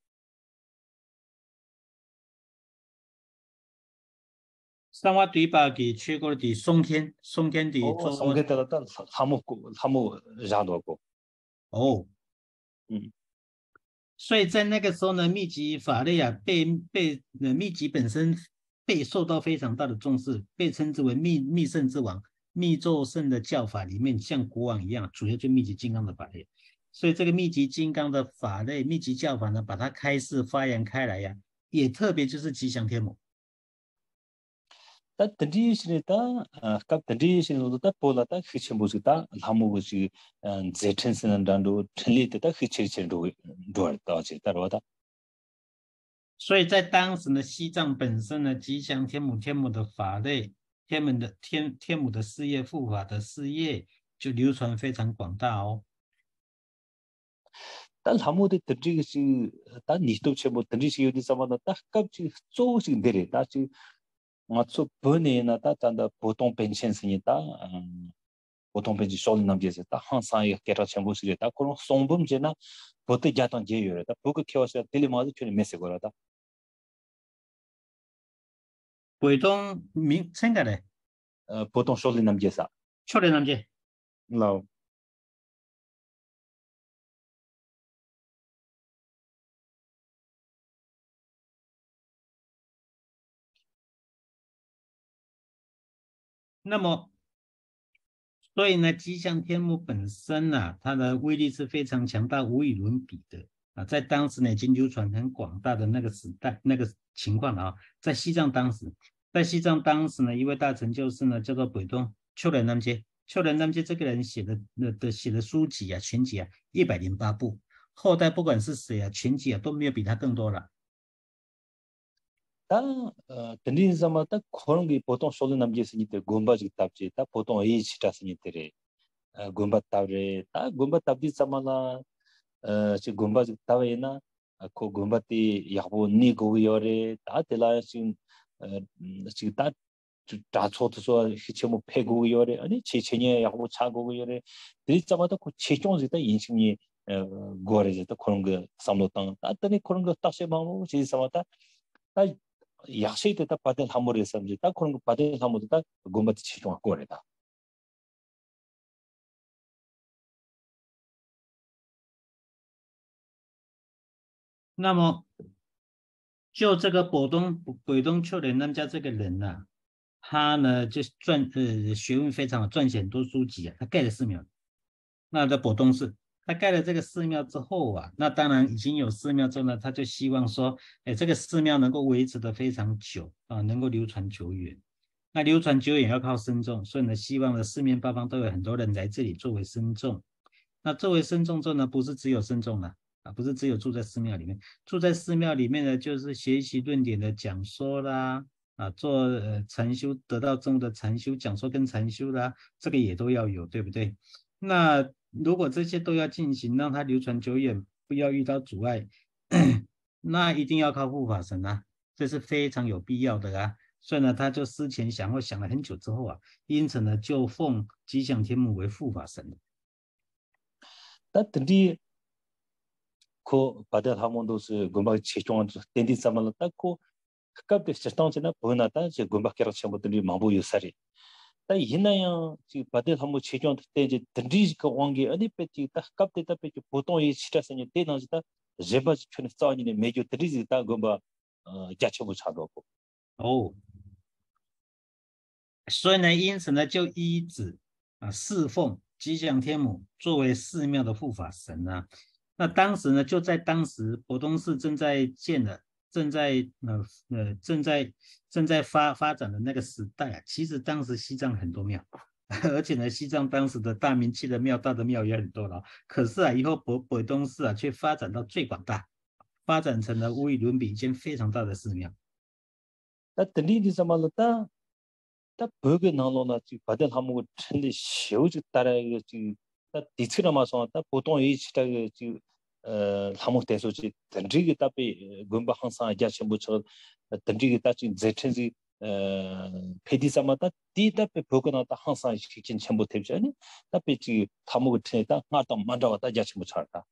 三瓦对巴给去过的松天，松天的 어 做 송게다 다 사무 사무 잔도 하고 哦， 음 所以在那个时候呢，密集法类啊，被被呃密集本身被受到非常大的重视，被称之为密密圣之王、密咒圣的教法里面，像国王一样，主要就密集金刚的法类。所以这个密集金刚的法类、密集教法呢，把它开示发扬开来呀、也特别就是吉祥天母。 다 드리시다 갑 드리시는 다 볼라다 히치무스다 하무부지 제텐스는 단도 틀리다 히치치도 도르다 지다로다 所以在当时呢，西藏本身呢，吉祥天母天母的法类，天母的天天母的事业、护法的事业，就流传非常广大哦。 다 하무데 드리시 다 니스도 쳔모 드리시 요디 사마다 다 갑지 쪼시 데레 다지 맞소 번에나 다 단다 보통 펜션스니다 보통 펜지 솔 남제세 다 한사이 게라 쳔모스게 다 그런 송범제나 보트 자탄 제요다 보고 키워서 텔레마도 촌에 메시고라다 鬼东名称个嘞， 어 보통 솔 남제사 确认了解。 라 那么，所以呢，吉祥天母本身呢、啊，它的威力是非常强大、无与伦比的啊。在当时呢，已经流传很广大的那个时代、那个情况了啊。在西藏当时，在西藏当时呢，一位大成就是呢，叫做北东丘仁南街。丘仁南街这个人写的的的写的书籍啊、全集啊，一百零八部。后代不管是谁啊，全集啊都没有比他更多了。 다 드린 사마다 그런 게 보통 솔 남제스니 때 곰바지 답지 다 보통 이 치타스니 때레 곰바 답레 다 곰바 답디 사마나 지 곰바지 답에나 코 곰바티 야보 니고 요레 다 텔라신 지다 다초도서 히치모 패고 요레 아니 체체니 야보 차고 요레 드리자마다 그 체종지다 인식이 고아레지다 그런 거 삼로당 따더니 그런 거 다시 마음 지사마다 다 약시에 다 받은 함으로서 이제 딱 그런 거 받은 함으로 딱 고마티 치종 갖고 그래다. 那么，就这个果东鬼东丘仁他们家这个人呐、啊，他呢就撰呃学问非常好，撰写很多书籍啊，他盖了寺庙。那在果东寺，他盖了这个寺庙之后啊，那当然已经有寺庙之后呢，他就希望说，哎，这个寺庙能够维持的非常久啊，能够流传久远。那流传久远要靠僧众，所以呢，希望呢四面八方都有很多人来这里作为僧众。那作为僧众之后呢，不是只有僧众了。啊，不是只有住在寺庙里面，住在寺庙里面呢，就是学习论点的讲说啦，啊，做呃禅修，得到证悟的禅修讲说跟禅修啦，这个也都要有，对不对？那如果这些都要进行，让它流传久远，不要遇到阻碍，那一定要靠护法神啊，这是非常有必要的啊。所以呢，他就思前想后想了很久之后啊，因此呢，就奉吉祥天母为护法神。 다 드리 그 받은 함으로 그 고마 치종 텐디 사마라 딱고 갑데 시스템이나 보나다 지 고마케라 쳔보들이 마부 유사리 다 이나야 지 받은 함으로 치종 때 이제 드리 그 왕게 아니 페티 딱 갑데 딱 페티 보통 이 시타스니 때나지다 제바지 촌에 싸우니 메주 드리지 다 고마 자체부 차도고 哦，所以呢，因此呢，就依止啊侍奉吉祥天母作为寺庙的护法神啊。那当时呢，就在当时博东寺正在建的正在呃呃正在正在发发展的那个时代啊，其实当时西藏很多庙，而且呢，西藏当时的大名气的庙、大的庙也很多了。可是啊，以后北北东寺啊，却发展到最广大，发展成了无与伦比一间非常大的寺庙。 다 들리디 사말다 다 버그 나로나 지 바들 한국 천리 쇼지 따라 지 디츠라마서 다 보통 이 시다 지 어, 한국 대소지 던지기 답이 군바 항상 아자신 부처 던지기 답이 제천지 어, 페디사마다 디답에 버그나다 항상 시킨 전부 되잖아요. 답이 지 한국 천리다 나도 만져 왔다 아자신 부처다.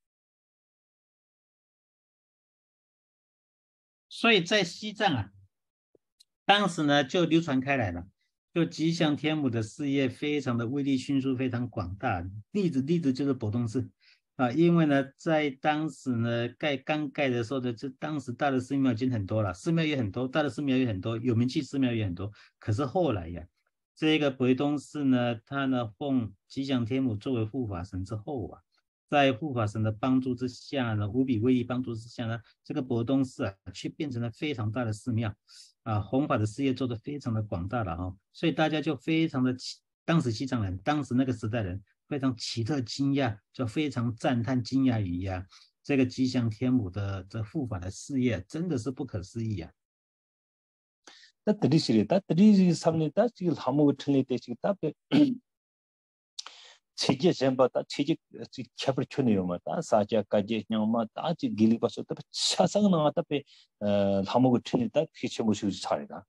所以在西藏啊，当时呢就流传开来了，就吉祥天母的事业非常的威力迅速，非常广大。例子例子就是博东寺啊，因为呢在当时呢盖刚盖的时候的，这当时大的寺庙已经很多了，寺庙也很多，大的寺庙也很多，有名气寺庙也很多。可是后来呀，这个博东寺呢，它呢奉吉祥天母作为护法神之后啊。在护法神的帮助之下呢，无比威力帮助之下呢，这个博东寺啊，却变成了非常大的寺庙，啊，弘法的事业做得非常的广大了哈、哦，所以大家就非常的，当时西藏人，当时那个时代人非常奇特惊讶，就非常赞叹惊讶于呀、啊，这个吉祥天母的这护法的事业真的是不可思议啊。 다 들리시리 다 들리시 삼니다 지금 한국 천리 때 지금 답에 체제 전부다 체제 캡을 켜내요 맞다 사자까지 냥마 다지 길이버서 또 차상 나왔다 배 한국 천리다 피치 모시고 차리다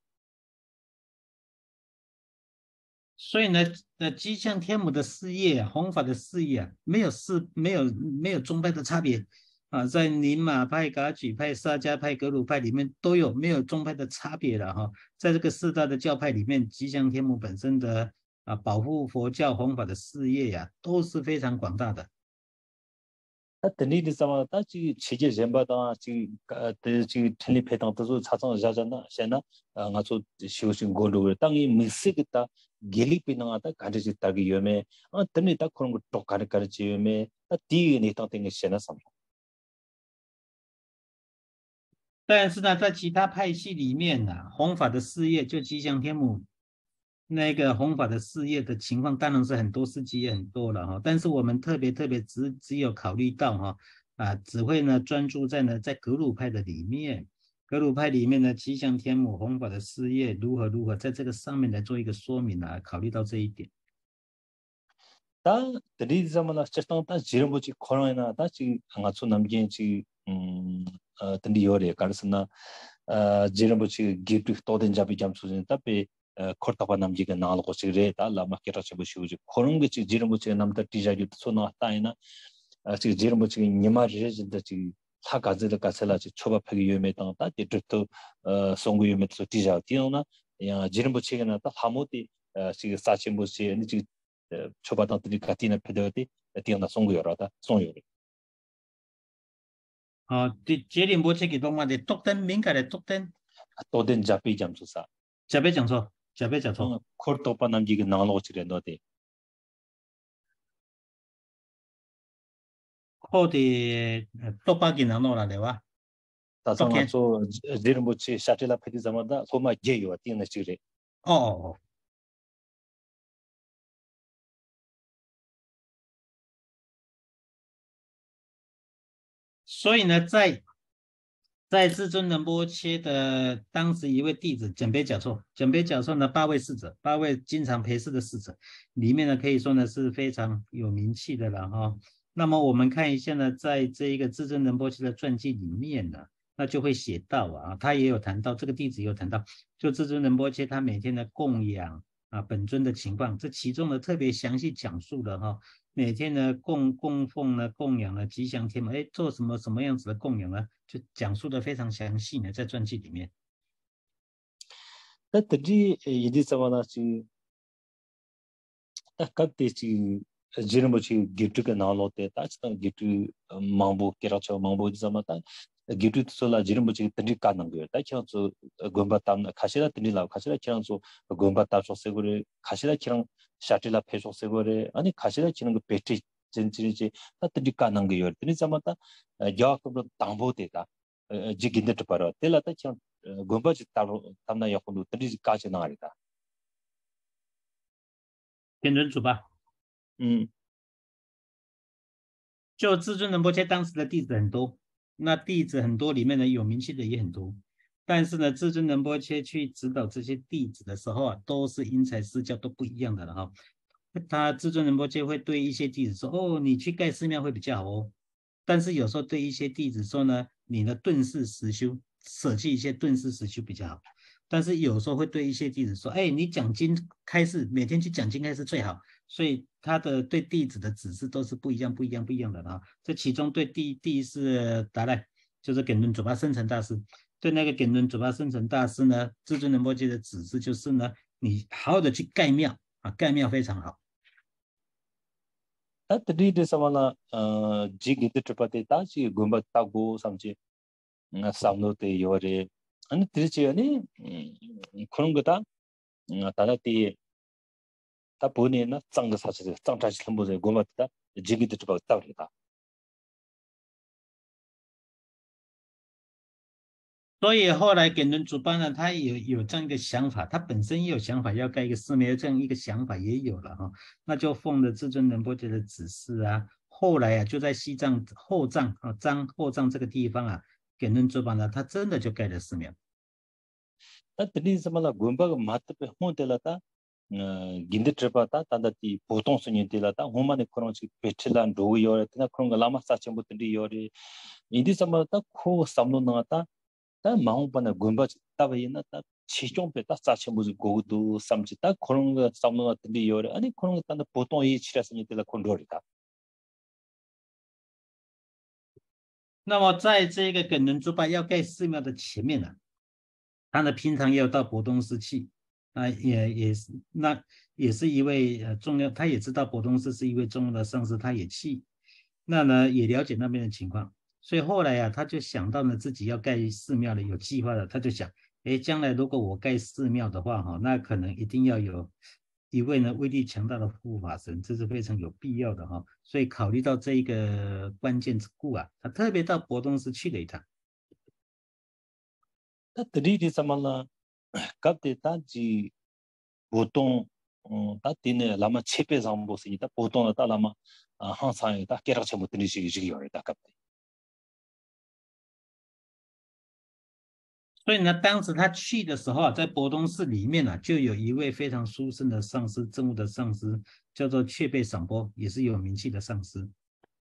所以呢，呃，吉祥天母的事业啊，弘法的事业啊，没有是没有没有宗派的差别啊，在宁玛派、噶举派、萨迦派、格鲁派里面都有，没有宗派的差别了哈。在这个四大的教派里面，吉祥天母本身的啊保护佛教弘法的事业呀、啊，都是非常广大的。 다 들리디 sama 다 지금 체제 전부다 지금 지금 천리 패당 도 차상 자잖아 셴나 가서 쉬우신 고로 땅이 미스겠다 길리피나다 가르치 따기 위험에 어 드니 딱 그런 거 똑가르 가르치 위험에 다 뒤에 또 땡이 셴나 삼 但是呢，在其他派系里面呢、啊，弘法的事业就吉祥天母那个弘法的事业的情况，当然是很多事迹也很多了哈。但是我们特别特别只只有考虑到哈啊，只会呢专注在呢在格鲁派的里面，格鲁派里面呢吉祥天母弘法的事业如何如何，在这个上面来做一个说明啊，考虑到这一点。 다 들리디 sama 쳤던 다 지름부지 코로나 다 지금 강아초 남긴 지 음, 어, 든디 요래 가르스나 어, 지름부지 기트 또된 잡이 잠수진 답에 코르타바 남지가 나올고 지레 다 라마케라 쳐보시고 그런 게 지금 지름부지 남다 디자이드 소나 따이나 지금 지름부지 니마르진다 지금 다 가지를 가슬라 초밥하기 위험했던 다 디트도 어, 송구 위험했어 디자 디오나 야 지름부지가 다 하모디 지금 사치무시 지금 초바단들이 같이나 패더디 디오나 송구여라다 송요 哦，对，杰林波切给动画的独灯敏感的独灯， 또된 잡이 잠수사 假别讲错，假别讲错， 코르토파 남기가 나올고치래 너데 后的多巴给拿弄了对吧？ 다상아 저 지름부치 샤텔라 페디자마다 소마 제요 띵나 지레 哦哦哦。 所以呢，在在至尊仁波切的当时一位弟子简贝讲错，简贝讲错呢八位侍者，八位经常陪侍的侍者里面呢，可以说呢是非常有名气的了哈。那么我们看一下呢，在这一个至尊仁波切的传记里面呢，那就会写到啊，他也有谈到这个弟子也有谈到，就至尊仁波切他每天的供养啊本尊的情况，这其中呢特别详细讲述了哈。每天呢供供奉呢供养了吉祥天母，哎，做什么什么样子的供养呢？就讲述的非常详细呢，在传记里面。 다 드지 이디사마나 지 딱각데 지 지름부치 기트가 나올때 따스tan 기트 망보 케라초 망보 디사마타 기트 솔라 지름부치 드리 까는 거예요. 따치서 gond바탐 가시라 드리라 가시라 키랑서 gond바타서 세고레 가시라 키랑 샤틸라 페소 세고레 아니 가시라 치는 거 배트 진진지 따드리 까는 거예요. 드리자마타 야크로 당보되다. 지긴데 봐라 텔라다 참 곰바지 따로 담나 약혼도 들이 가지 나가리다. 点准主吧。 嗯， 就至尊仁波切当时的弟子很多，那弟子很多里面呢有名气的也很多，但是呢，至尊仁波切去指导这些弟子的时候啊，都是因材施教，都不一样的了哈。他至尊仁波切会对一些弟子说：“哦，你去盖寺庙会比较好哦。”但是有时候对一些弟子说呢：“你的顿世实修，舍弃一些顿世实修比较好。”但是有时候会对一些弟子说：“哎，你讲经开示，每天去讲经开示最好。”所以他的对弟子的指示都是不一样、不一样、不一样的啊。这其中对第第一是达赖，就是给伦佐巴生成大师。对那个给伦佐巴生成大师呢，至尊仁波切的指示就是呢，你好好的去盖庙啊，盖庙非常好。 다 드리드 사마나 어 지기드 트파테 다시 곰바 타고 삼지 삼노테 요레 아니 드리지 아니 그런 거다 다다티 다 보내나 짱가 사실 짱자지 전부에 곰바다 지기드 트파 따르다. 所以后来给伦主巴呢，他有有这样一个想法，他本身也有想法要盖一个寺庙，这样一个想法也有了哈，那就奉了至尊仁波切的指示啊。后来啊，就在西藏后藏啊藏后藏这个地方啊，给伦主巴呢，他真的就盖了寺庙。 다 드리드 사마나 곰바가 마트페 혼텔라다 긴데 트파다 단다티 보통 순이텔라다 호만에 그런 식 베틀란 로요르나 그런 거 라마 사침부터 요리 인디 사마다 코 삼노 나타 다 마음반에 곰바지 따바이나 다 치종배 다 사침부지 고도 삼지 다 그런 거 삼노 같은데 요리 아니 그런 거 단다 보통 이 치라스니텔라 컨트롤이다. 那么在这个给伦珠巴要盖寺庙的前面呢、啊，他呢平常也有到博东寺去，啊，也也是那也是一位呃重要，他也知道博东寺是一位重要的上师，他也去，那呢也了解那边的情况，所以后来啊，他就想到呢自己要盖寺庙的有计划的，他就想，哎，将来如果我盖寺庙的话，哈，那可能一定要有一位呢威力强大的护法神，这是非常有必要的哈。所以考虑到这一个关键之故啊，他特别到博东寺去了一趟。 다 드리드 사마나 갑데 다지 보통 다 티네 라마 쳇페 잠보스이다 보통 다 라마 항상이다 깨라체 못 드리시 지기 요리다 갑데. 所以呢，当时他去的时候啊，在博东寺里面啊，就有一位非常殊胜的上师，政务的上师，叫做却贝赏波，也是有名气的上师。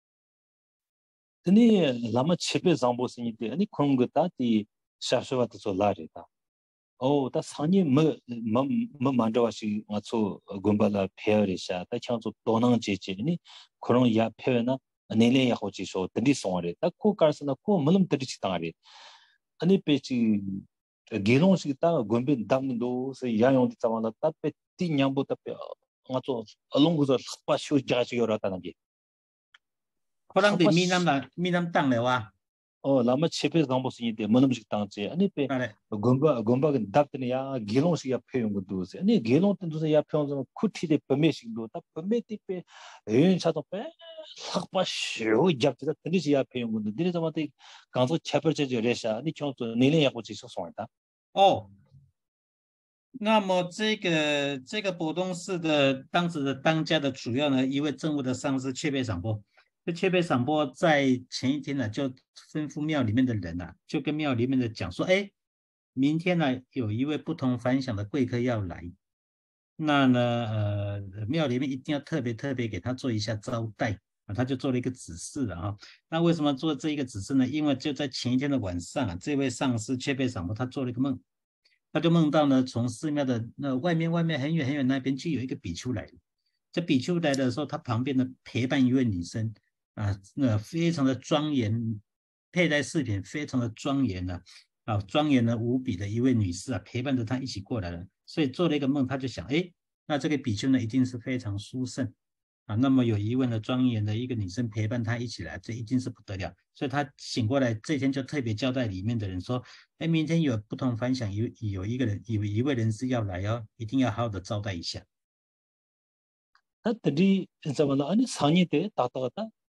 근데 라마 쳇페 잠보스이데 아니 그런 거 다티 샤샤와도 솔라리다. 오, 다 상이 뭐뭐 만져와시 맞소 곰발라 페어리샤 다 창조 도능 제제니 그런 야 페어나 내내 야고지소 드리 송아리 딱고 가르스나 고 물음 드리치 당아리 아니 페치 게노시 다 곰베 담도 세 야용디 자만다 따페 띠냥보 따페 맞소 알롱고서 스파쇼 자지 요라다는 게 可能对闽南人闽南党了哇， 어 라마 쳇페 잠보스이데 뭐놈식 당제 아니 페 那嘞， 곰바 곰바가 답드냐 게롱식 야 표현 것도 아니 게롱 뜻도 야 표현 쿠티데 범메식도 다 범메티페 에인차도 빼 삭바 쇼 잡다 뜻이 야 표현 것도 드리자마데 강소 차별제제 레샤 아니 총도 내내 야고 지소 소한다. 哦，那么这个这个博东寺的当时的当家的主要呢一位政务的上师却贝赏波。 这却贝赏波在前一天呢、啊，就吩咐庙里面的人啊，就跟庙里面的讲说，哎，明天呢有一位不同凡响的贵客要来，那呢呃庙里面一定要特别特别给他做一下招待啊，他就做了一个指示了啊。那为什么做这一个指示呢？因为就在前一天的晚上啊，这位上师却贝赏波他做了一个梦，他就梦到呢从寺庙的那外面外面很远很远那边就有一个比丘来了，这比丘来的时候，他旁边呢陪伴一位女生。 啊，那非常的庄严，佩戴饰品非常的庄严呢、啊，啊，庄严的无比的一位女士啊，陪伴着他一起过来了。所以做了一个梦，他就想，哎，那这个比丘呢，一定是非常殊胜啊。那么有一位呢，庄严的一个女生陪伴他一起来，这一定是不得了。所以他醒过来这天就特别交代里面的人说，哎，明天有不同凡响，有有一个人有一位人士要来哦，一定要好好的招待一下。 다 드리 인사만 아니 상이 때 다다다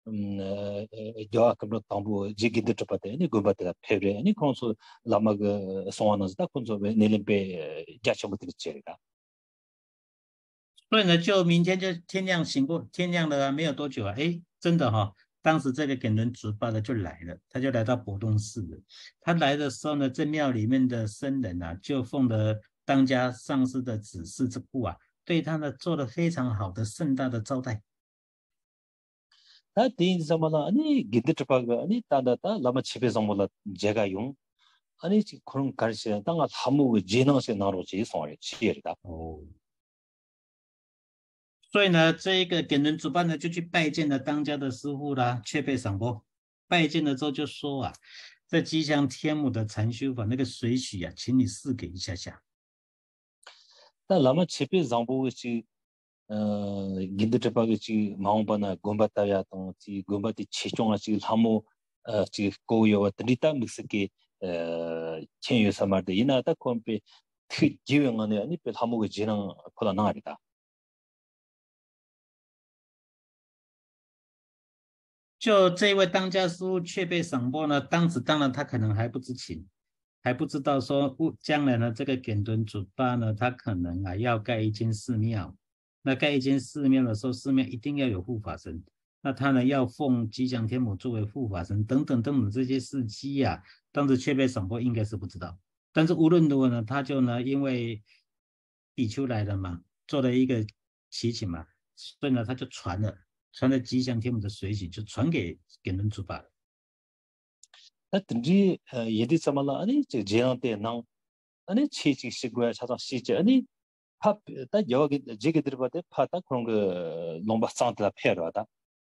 음 요 아까 담보 지기드 접대 아니 고바다 페브레 아니 콘소 라마가 소원은 다 콘소 내림베 자쳐부터 지리다 所以呢，就明天就天亮醒过，天亮了啊，没有多久啊，哎，真的哈、哦，当时这个给人族报的就来了，他就来到博东寺了。他来的时候呢，这庙里面的僧人啊，就奉了当家上师的指示之故啊，对他呢做了非常好的盛大的招待。 다 데인 자마나 아니 기드 접가 아니 따다다 라마 집에 정몰라 제가 용 아니 지 그런 가르치 땅아 하무 지능세 나로지 소리 치리다 哦，所以呢，这一个给人主办呢，就去拜见了当家的师傅啦，却被赏钵。拜见了之后就说啊，这吉祥天母的禅修法那个水许啊，请你试给一下下。 다 라마 집에 정보지 어 기드 접가 지 마음바나 곰바타야 동지 곰바티 치종아 지 하무 어지 고요 드리타 믹스기 어 천유 사마데 이나다 콤페 그 지형안에 아니 배 하무가 지능 보다 나아리다 就这一位当家师傅却被赏钵呢，当时当然他可能还不知情，还不知道说将来呢这个给敦主巴呢，他可能啊要盖一间寺庙，那盖一间寺庙的时候，寺庙一定要有护法神，那他呢要奉吉祥天母作为护法神等等等等这些事迹呀、当时却被赏钵应该是不知道，但是无论如何呢，他就呢因为比丘来了嘛，做了一个祈请嘛，所以呢他就传了。传了吉祥天母的水洗，就传给给人主罢了。 다 든지 예디 자마라 아니 지 지형때 나 아니 치치 시고야 찾아 시제 아니 파 여기 지게 들어봐대 파다 그런 거 nom바 상태라 페러다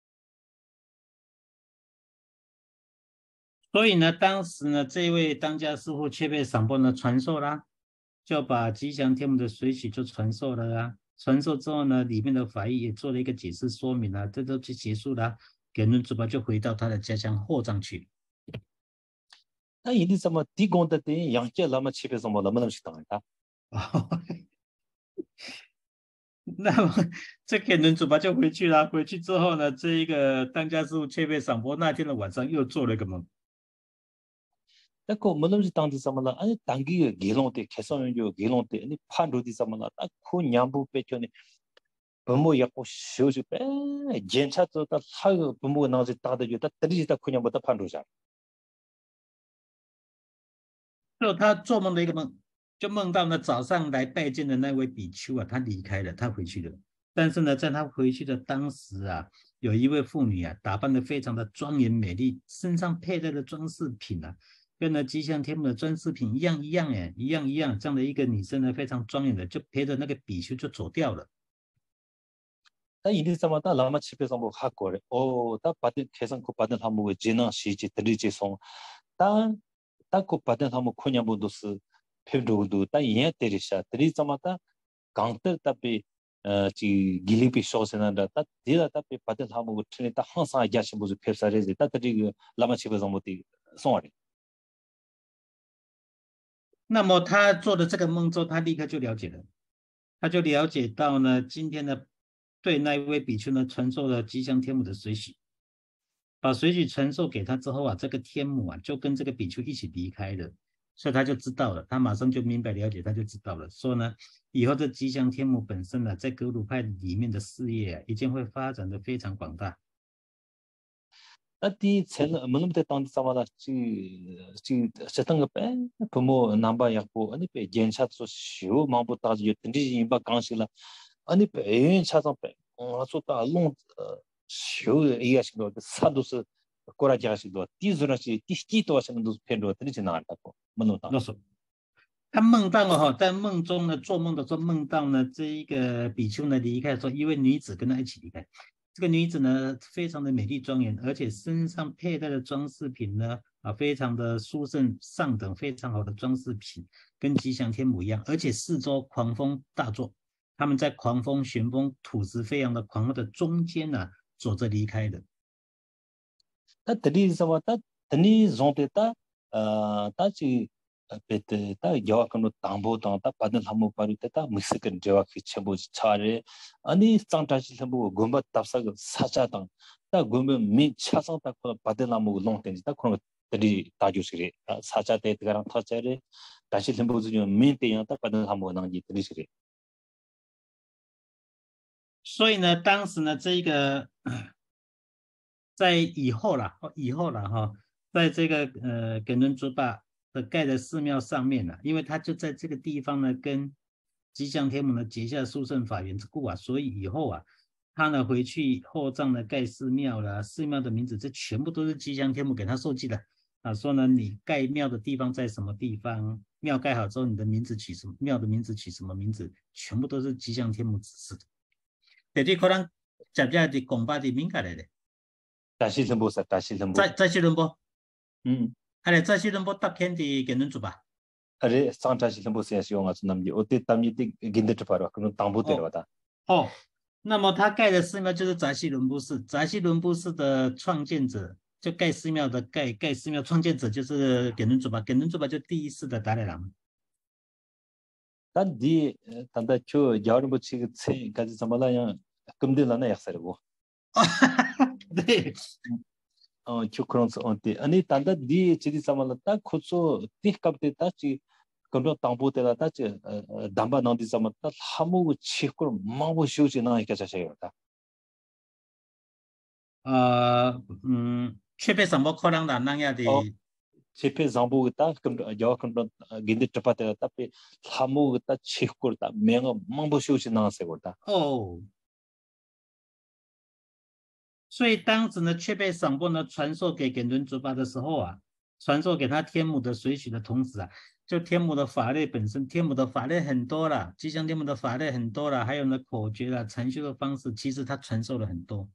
所以呢，当时呢，这位当家师傅却被赏钵呢传授啦，就把吉祥天母的水洗就传授了啊。传授之后呢，里面的法义也做了一个解释说明啊，这都就结束了。给人主吧就回到他的家乡霍藏去。 나 예디 자마 디곤다 때 양께 라마 집에서 뭐 너무 넘식 당한다 那么这给人主吧就回去了。回去之后呢，这一个当家师傅却被赏钵，那天的晚上又做了一个梦。 딱그 뭐는지 당디 자마라 아니 당기 게롱 때 개선요 게롱 때 아니 판로디 자마라 딱그 냠부 빼켜네 부모 약고 쇼주 빼 젠차도 다 사고 부모 나지 따다 주다 들이다 그냥 뭐다 판로자 就他做梦的一个梦，就梦到呢早上来拜见的那位比丘啊，他离开了，他回去了。但是呢，在他回去的当时啊，有一位妇女啊，打扮得非常的庄严美丽，身上佩戴的装饰品啊，跟呢吉祥天母的装饰品一样一样哎，一样一样。这样的一个女生呢，非常庄严的，就陪着那个比丘就走掉了。 다 이리 자마다 라마 집에서 뭐 하고래 오다 받은 계산 그 받은 한국의 지나 시지 들이지 송다 딱그 받은 한국 코냐보도스 페브도도 다 이해 때리샤 들이 자마다 강ter 답이 어지 길리피 쇼스나다 다 디다 답이 받은 한국 트레다 항상 야시 무슨 펩사레지 다 들이 라마 집에서 뭐디 송아리 那么他做的这个梦之后，他立刻就了解了，他就了解到呢，今天呢，对那一位比丘呢传授了吉祥天母的水洗，把水洗传授给他之后啊，这个天母啊就跟这个比丘一起离开了，所以他就知道了，他马上就明白了解，他就知道了，说呢，以后这吉祥天母本身呢、啊，在格鲁派里面的事业啊，一定会发展的非常广大。 디 첸 물음때 땅디 자마다 지 세상 거 빼, 부모 남바 약고 아니 빼 젠차도 쉬우 마부 따지 든지 임바 강실라 아니 빼 애인 차상 빼 어서다 롱 쉬우 이야식도 사도스 꼬라지하시도 디즈라시 디스티도 하시는 도 편도 들리지 나왔다고 문노다 那时候他梦到了哈，在梦中呢，做梦的时候梦到呢，这一个比丘呢离开的时候，一位女子跟他一起离开。这个女子呢，非常的美丽庄严，而且身上佩戴的装饰品呢，啊，非常的殊胜上等，非常好的装饰品，跟吉祥天母一样，而且四周狂风大作，他们在狂风、旋风、土石飞扬的狂风的中间呢、啊，走着离开的。 다 들이 자마다 드니 존데다 어 다지 베테 다 여학원도 담보당 다 받는 한번 바로 때다 믹스근 저와 그 첨부 차례 아니 상타시 첨부 gomba 답사가 사자당 다 gomba 민 차상 딱 받는 한번 롱텐지 다 그런 것들이 다 주시리 사자 때 그랑 터자리 다시 첨부 중 민때야 딱 받는 한번 남기 드리시리 所以呢，当时呢，这个在以后啦，以后啦哈，在这个呃耿伦卓巴的盖的寺庙上面呢，因为他就在这个地方呢，跟吉祥天母呢结下殊胜法缘之故啊，所以以后啊，他呢回去后藏呢盖寺庙啦，寺庙的名字这全部都是吉祥天母给他授记的啊，说呢你盖庙的地方在什么地方，庙盖好之后你的名字取什么，庙的名字取什么名字，全部都是吉祥天母指示的。这里可能接着的公巴的敏感来的。 다시 첨부 사 다시 첨부 在在西伦坡， 음 哎嘞，在西伦坡搭天的给人做吧。 अरे 상타시 첨부 세시 용아 남지 어때 담이 긴데 바로 그런 담보 데려다 哦，那么他盖的寺庙就是扎西伦布寺，扎西伦布寺的创建者，就盖寺庙的盖盖寺庙创建者就是给人做吧，给人做吧就第一世的达赖喇嘛。 단디 단다 저 여름 붙이 체 가지 samala야 금들라나 약사르고 对， 어 추크론스 온티 아니 단다 디 지디 samala다 코소 티캅데 따치 그런 담보데라 따치 담바 나디 samata 하무 치쿠르 마보 쇼지나 이까자셔요다 呃，嗯，却被什么可能的那样的 어 제페 잠보다 금 여금 긴데 트파데 따페 하무다 치쿠르다 맹어 마보 쇼지나 세고다 哦，所以当时呢，却被赏钵呢传授给给伦卓巴的时候啊，传授给他天母的随许的同时啊，就天母的法类本身，天母的法类很多了，吉祥天母的法类很多了，还有呢口诀啦、禅修的方式，其实他传授了很多。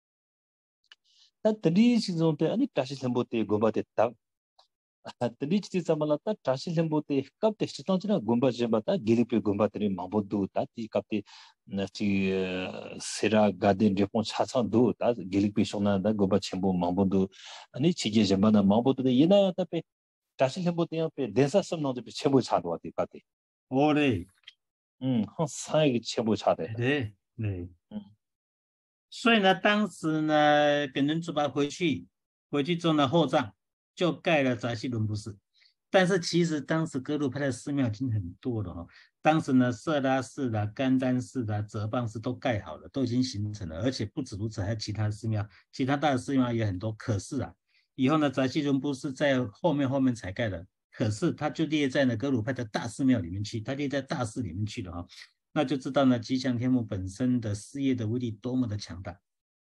ता तरी चीजों ते अनेक टाशी लंबोते गोबाते ता तरी चीज समालाता टाशी लंबोते कब ते चितों चिना गोबा जबाता गिरी पे गोबा तेरे माबोदू ता ती कब ते नची सेरा गादे रेपों छाछा दो ता गिरी पे सोना दा गोबा छेंबो माबोदू अने चीजे जबाना माबोदू दे ये ना ता पे टाशी लंबोते यहाँ पे देसा समनों पे छेंबो छादो आती पाते 哦嘞， 嗯हम साइग छेंबो छादे 对对， 嗯所以呢，当时呢，给人祖巴回去，回去之后呢，后藏就盖了扎西伦布寺。但是其实当时格鲁派的寺庙已经很多了哦。当时呢，色拉寺啦、甘丹寺啦、哲蚌寺都盖好了，都已经形成了，而且不止如此，还有其他寺庙，其他大的寺庙也很多。可是啊，以后呢，扎西伦布寺在后面后面才盖的，可是它就列在呢格鲁派的大寺庙里面去，它列在大寺里面去了哈、哦。 那就知道呢，吉祥天母本身的事业的威力多么的强大。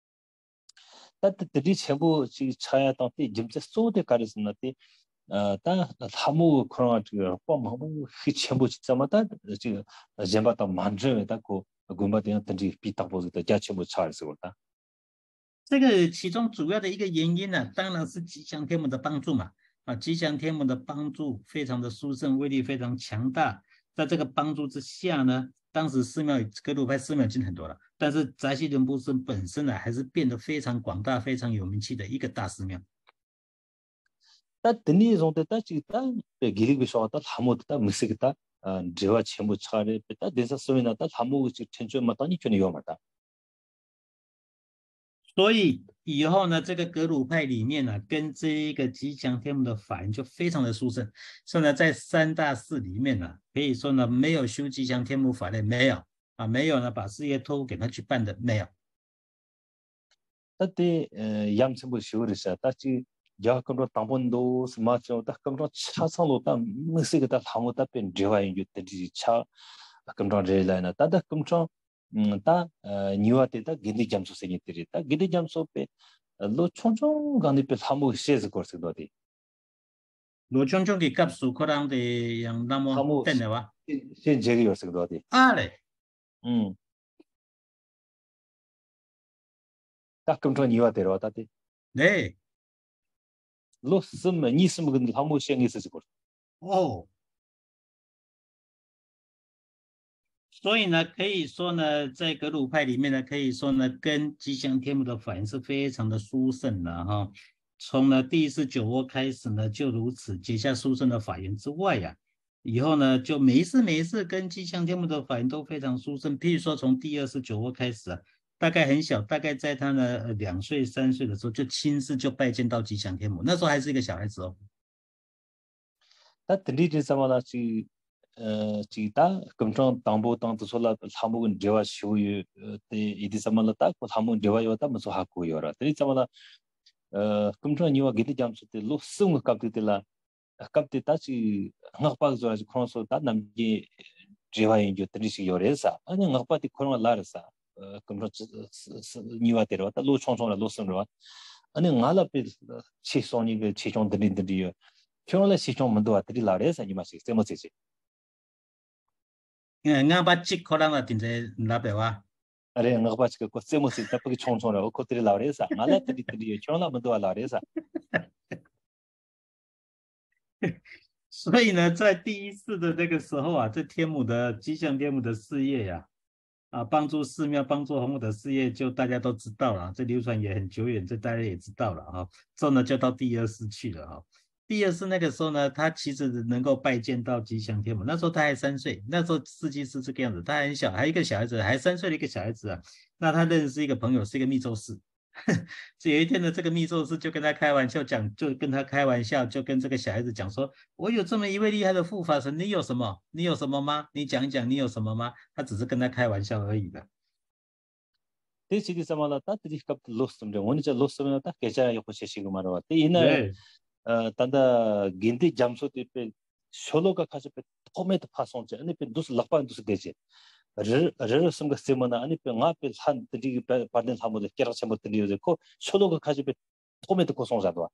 ता तरी छेंबो ची छाया ताते जिमचे सोदे कारिसनते ता हामु खोरा 저 पमहु 히 छेंबो 치 समाता 지 जेबाता 만저다 고 군바데 던지 비타보즈다 자 छेंबो 차르스고다 这个其中主要的一个原因呢，当然是吉祥天母的帮助嘛。啊，吉祥天母的帮助非常的殊胜，威力非常强大。在这个帮助之下呢，当时寺庙格鲁派寺庙已经很多了，但是扎西伦布寺本身呢，还是变得非常广大、非常有名气的一个大寺庙。 ता तनी जोंते ता चिता गिली बिशोता हामुता मिसिकता जेवा छेंबो छारे पेता देसा सोइनाता हामु ची छेंचो मतानी च्युनि योमाता 所以以后呢，这个格鲁派里面呢、啊，跟这个吉祥天母的法缘就非常的殊胜。所以呢，在三大寺里面呢、啊，可以说呢，没有修吉祥天母法类，没有啊，没有呢，把事业托付给他去办的，没有。 ताते याम छेंबो शिवरिसा ताची या कंट्रो तांबोंदो समाचो ता कंट्रो छासालो ता मिसिकता हामुता पेन जेवा इंजु तेजी छा कंट्रो रेलाना तादा कंट्रो ता निवाते ता गिनी jamso सेगितिरि ता गिनी jamso पे लो 총총 간이 पे हामु शेज कोर्스도디 罗琼琼给告诉可能的让那么 하무 等的哇， 신 제기 요스도디 啊嘞， 음 딱 कंट्रो नि와테로 ताते 对， 로 스म 니스무 근 하무 시행이 쓰고 哦。 所以呢，可以说呢，在格鲁派里面呢，可以说呢，跟吉祥天母的法缘是非常的殊胜的哈。 从呢第一次酒窝开始呢，就如此结下书生的法缘之外呀、啊，以后呢就每一次每一次跟吉祥天母的法缘都非常殊胜。譬如说从第二次酒窝开始啊，大概很小，大概在他呢呃两岁三岁的时候，就亲自就拜见到吉祥天母，那时候还是一个小孩子哦。 다 들리지 사마나 지 지다 금정 당보 당도솔라 함부근 제와 쇼유 때 이디 사마나 딱 함부 제와 요다 무서 하고 요라 들리 사마나 어 금정 니와 기디 잠수 때 로승 갑디들라 갑디 다시 항학박 조아지 크로스 다 남기 제와 인조 들리시 요레사 아니 항학박디 코로나 라르사 금정 니와 데로 다 로총총라 로승로 아니 나라페 치소니 그 치종 들린들이요 평원의 시종 문도 왔더니 라레사 이 맛이 세모세지 응, nga ba chik kholang tin제 라베와. 아래 응아바치 그 세모세 답기 총총라 코들이 라레사 나라들이 들이 평원 문도 와 라레사 所以呢，在第一次的那个时候啊，这天母的吉祥天母的事业呀、啊，啊，帮助寺庙、帮助弘武的事业，就大家都知道了，这流传也很久远，这大家也知道了哈。之后呢，就到第二世去了哈。第二世那个时候呢，他其实能够拜见到吉祥天母，那时候他还三岁，那时候事迹是这个样子，他很小，还一个小孩子，还三岁的一个小孩子啊。那他认识一个朋友，是一个密咒士。所以有一天呢，这个密咒师就跟他开玩笑讲，就跟他开玩笑，就跟这个小孩子讲说：“我有这么一位厉害的护法神，你有什么？你有什么吗？你讲一讲，你有什么吗？”他只是跟他开玩笑而已的。 대치기 사마라 따들이 갑 로스음데 원이자 로스음에 딱 계좌에 호시시고 말아. 이나 네. 어 단다 긴디 잠소 때에 쇼로가 가서 토마토 파송제 아니 pe 두스 락반 두스 되지. 르르스음 그 세모나 아니 pe ngape 한 드리 받는 사모들 깨라체 못 드리요. 그 쇼로가 가서 토마토 고송자도.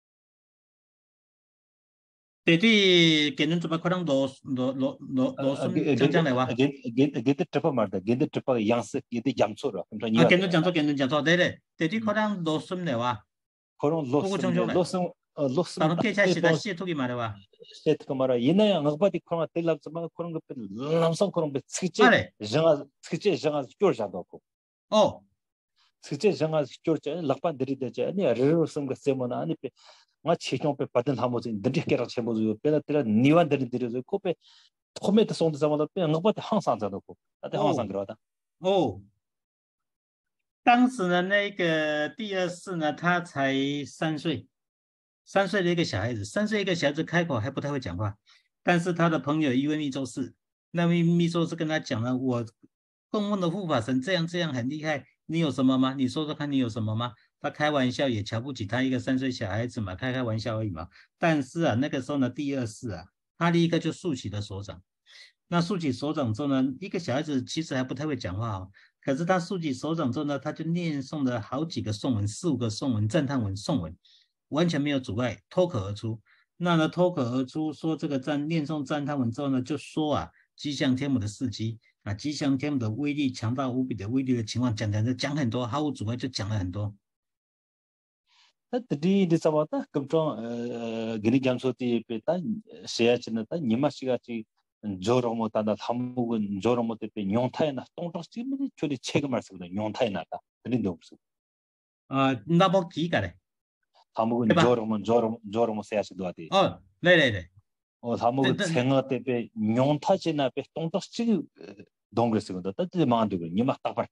대디 걔는 좀 그런 노노노노노 장장내와. 게게 게 트파 말다. 게 트파 양스 게 잠소라. 아, 걔는 장소 걔는 장소 네네. 대디 그런 노스네와. 그런 로스음 로스음 로스음 다른 계좌시다 시토기 말해와. 세트가 말아 이나야 응바디 코로나 텔랍스마 그런 거 남성 그런 거 스키치 말해. 정아 스키치 정아 껴자도 없고 어. 스키치 정아 껴자 락반 드리대지 아니 르르스음 거 세모나 아니 pe 마 치종 pe 받은 하모지 드리케라 쳔보주 베라테라 니완 드리드리죠 코페 토메토 송도 잡아도 pe 응바디 항상 잡고 나한테 항상 그러다 哦，当时呢，那个第二世呢，他才三岁，三岁的一个小孩子，三岁一个小孩子开口还不太会讲话，但是他的朋友一位密咒士，那位密咒士跟他讲了，我供奉的护法神这样这样很厉害，你有什么吗？你说说看你有什么吗？他开玩笑也瞧不起他一个三岁小孩子嘛，开开玩笑而已嘛。但是啊，那个时候呢，第二世啊，他立刻就竖起了手掌。那竖起手掌之后呢，一个小孩子其实还不太会讲话哦。可是他竖起手掌之后呢，他就念诵了好几个颂文，四五个颂文、赞叹文、颂文，完全没有阻碍，脱口而出。那呢，脱口而出说这个赞念诵赞叹文之后呢，就说啊，吉祥天母的事迹啊，吉祥天母的威力强大无比的威力的情况，讲讲就讲很多，毫无阻碍就讲了很多。 다 드리 디사바다 금종 기리 잠소티 페타 세야치나 다 니마시가치 조로모 따다 함묵은 조로모 때에 용타이나 똥똥스미니 처리 책임할 수 있는 용타이나다 드린도 없어. 아, 나뭐 기가래. 함묵은 조로모 조로모 조로모 세야치도 하디. 어, 네네네. 어 함묵은 생각 때에 용타지나 배 똥똥스치 동그랬거든. 따뜻히 망한다고 니마 딱 봐.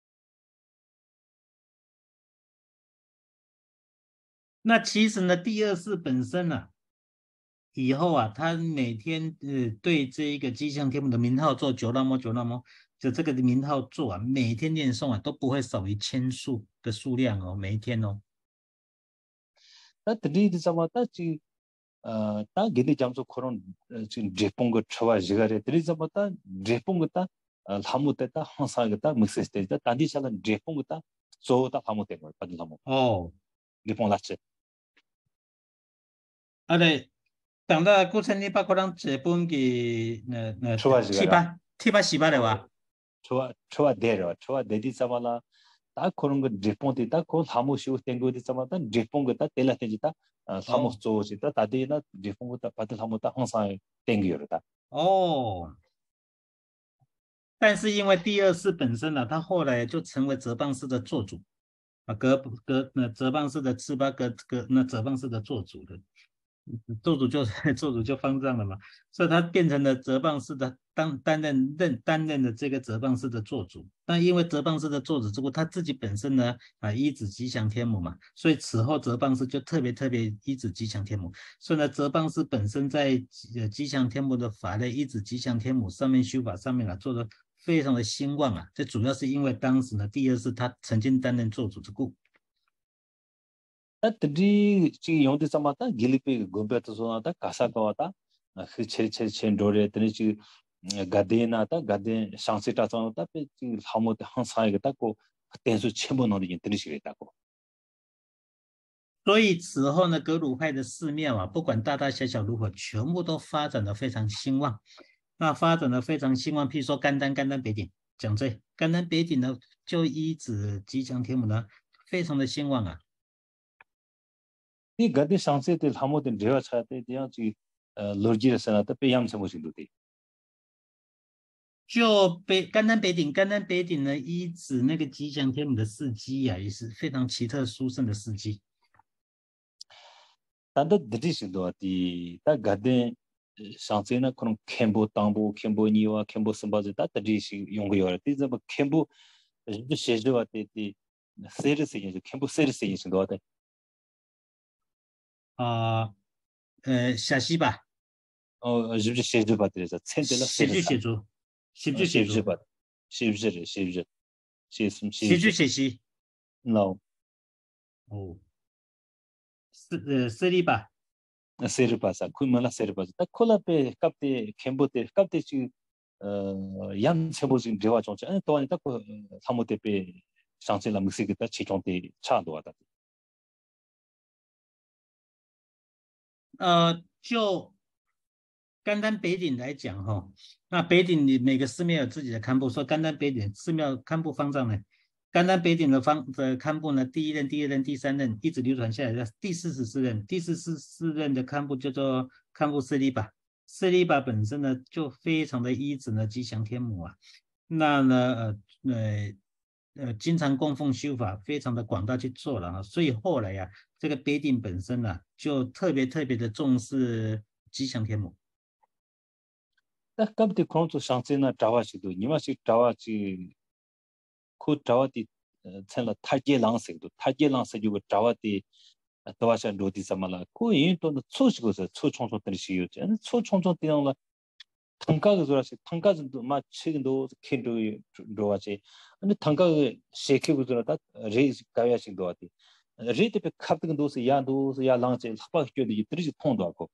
那其实呢，第二世本身啊，以后啊，他每天呃对这一个吉祥天母的名号做九那么九那么，就这个名号做啊，每天念诵啊都不会少于千数的数量哦，每一天哦。 다 드리 디사바다 지 어, 다 게디 잠소 코론 지금 제pongo 쳐와 지가래 드리 잡았다 제pongo 다 함무때다 항상이다 믹스스테다 단디살은 제pongo 다 조다 함무때 걸 받는 함무 어. 제pon고 라체 啊对，等到古城里把可能这本给那那七八七八十八的话， 좋아 좋아 데려 좋아 데디 잡아라 다 그런 거 제pon데 다 그걸 함무시고 땡고디 잡았다 제pongo 다 텔라테지다 함무 조지다 다디나 제pongo 다 받을 함무 다 항상 땡겨요다 哦。但是因为第二世本身呢、啊，他后来就成为哲蚌寺的做主。 啊，格格那泽邦氏的赤巴格格那泽邦氏的做主的。做主就做主就方丈了嘛，所以他变成了泽棒式的当担任任担任的这个泽棒式的做主。但因为泽棒式的做主之后，他自己本身呢啊依止吉祥天母嘛，所以此后泽棒式就特别特别依止吉祥天母。所以呢，泽棒式本身在呃吉祥天母的法类依止吉祥天母上面修法上面啊做的非常的兴旺啊。这主要是因为当时呢，第二是他曾经担任做主之故。 다 드디 지 용데 samata gilipe gombe to so ta kasa ka ta khi che che chen dore tni chi gade na ta gade shansi ta so ta pe chi hamo te han sai ga ta ko ten su chen bo no de tni shi ta ko 所以此后呢，格鲁派的寺庙啊，不管大大小小如何，全部都发展的非常兴旺。那发展的非常兴旺，譬如说甘丹甘丹北顶，讲这甘丹北顶呢，就依止吉祥天母呢，非常的兴旺啊。 ni gade shansi te hamo te rewa cha te ya chi lorji ra sana ta pe yam chamo shin du te 就北甘丹北顶，甘丹北顶呢，依止那个吉祥天母的事迹呀、啊，也是非常奇特殊胜的事迹。 ta da didi shin do ti ta gade shansi na kono kembo tambo kembo niwa kembo samba ta didi shi yong yo ra ti za kembo ji she jo wa te ti ser se yin kembo ser se yin shin do ta 啊、呃，陕西吧， 어 집지 시즈 바트에서 첸텔라 写句 세르사 写作，写 어 句写 시즈 作， 바 시즈 시즈 시즈 写句 시즈 写习。 no 哦，是呃，是力吧。 세르바사 쿠말라 세르바사 딱 콜라페 갑테 켐보테 갑테 지 양 세보진 대화 정치 아니 또 아니 딱 사모테페 상세라 믹스기다 치종테 차도하다 呃，就甘丹北顶来讲哈，那北顶你每个寺庙有自己的堪布，说甘丹北顶寺庙堪布方丈呢，甘丹北顶的方的堪布呢，第一任、第二任、第三任一直流传下来的第四十四任，第四十四任的堪布叫做堪布斯利巴，斯利巴本身呢就非常的依止呢吉祥天母啊，那呢呃呃呃经常供奉修法非常的广大去做了啊，所以后来呀、啊。 这个北顶本身呢、啊，就特别特别的重视吉祥天母。 딱 갑테 콘토 상세나 자와시도 니마시 자와치 코 자와티 챈라 타게 랑세도 타게 랑세고 자와티 도와샤 로디 사말라 코 인토도 초시고서 초총총들이 시요지 초총총 뛰는라 tankaga zurasi tankaga ma chigdo kendo rowache ane tankaga sheke guzura ta re kaya chigdo ati re te pe khaptag dos ya dos ya langche khapa kyo de yitri thongdo ko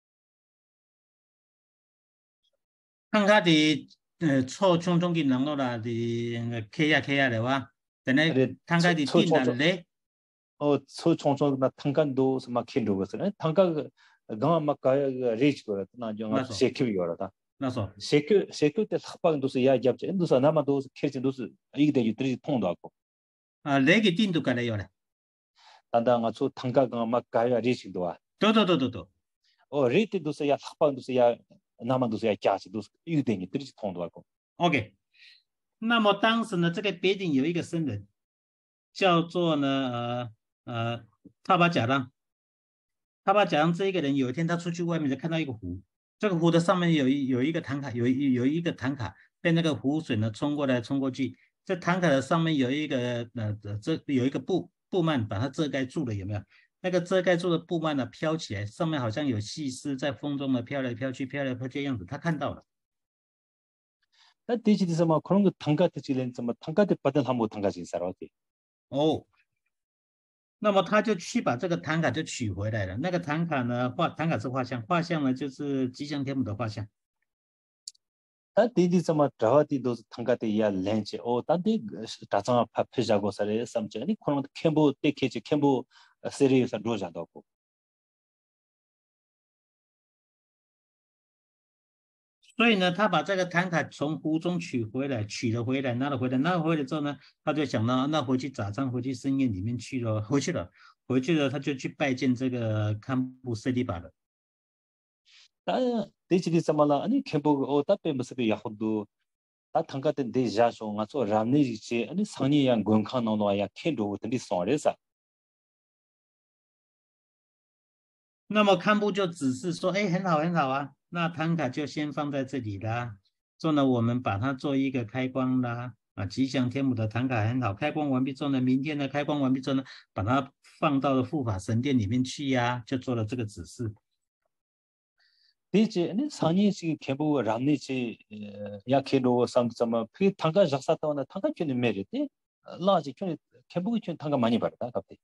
看他的呃错冲冲的能够啦的 K 呀 K 呀的话，等下 re 看他的 cho 定了 chong 嘞， 어 cho chong chong na tankan dos ma kendo guzura tankaga gama ma kaya re chigdo na jo nga 那说 sheke yora ta 那说 sheke sheke te khapa dos ya gyapche dos na ma dos kerche dos igde yitri thongdo ko 啊，那个定都改了有了， tanda nga cho tankaga ma kaya re chigdo wa 对对对对对 어 레이트 도서 야 학방 도서 야 남한 도서 야价值 도서 유대니 들지 통도 하고 ，OK。那么当时呢，这个北顶有一个僧人，叫做呢呃呃塔巴贾让。塔巴贾让这一个人，有一天他出去外面就看到一个湖，这个湖的上面有一有一个唐卡，有一有一个唐卡被那个湖水呢冲过来冲过去，这唐卡的上面有一个呃这有一个布布幔把它遮盖住了，有没有？那个遮盖住的布幔呢飘起来，上面好像有细丝在风中呢飘来飘去，飘来飘去的样子，他看到了。 나 디지디서 막 그런 거 tan가트 지len 좀 tan가트 받은 한번 tan가진 사람한테 哦，那么他就去把这个唐卡就取回来了。那个唐卡呢，画唐卡是画像，画像呢就是吉祥天母的画像。 다 디디서 막 자와티 도서 tan가트 야 렌체 어 단디 다장 파피자고 사레 삼체니 그런 캠보 테케지 캠보 세리에서 로자도 고 所以呢，他把这个唐卡从湖中取回来，取了回来，拿了回来，拿了回来之后呢，他就想到，那回去打仗，回去深院里面去了，回去了，回去了，他就去拜见这个堪布斯利巴了。 다 디지디서 말라 아니 캠보 어 답에 무슨 야호도 다 당가된 대자쇼 가서 람네지 아니 상니양 건강 나노야 캔도 들이 소래서 那么堪布就只是说，哎，很好很好啊，那唐卡就先放在这里啦。说呢，我们把它做一个开光啦，啊，吉祥天母的唐卡很好，开光完毕之后呢，明天呢开光完毕之后呢，把它放到了护法神殿里面去呀、啊，就做了这个指示。 대체 아니 상니지 개부 람니지 야 개도 삼삼 그 당가 작사다나 당가 균이 메리데 라지 균이 개부 균 당가 많이 받다 갑자기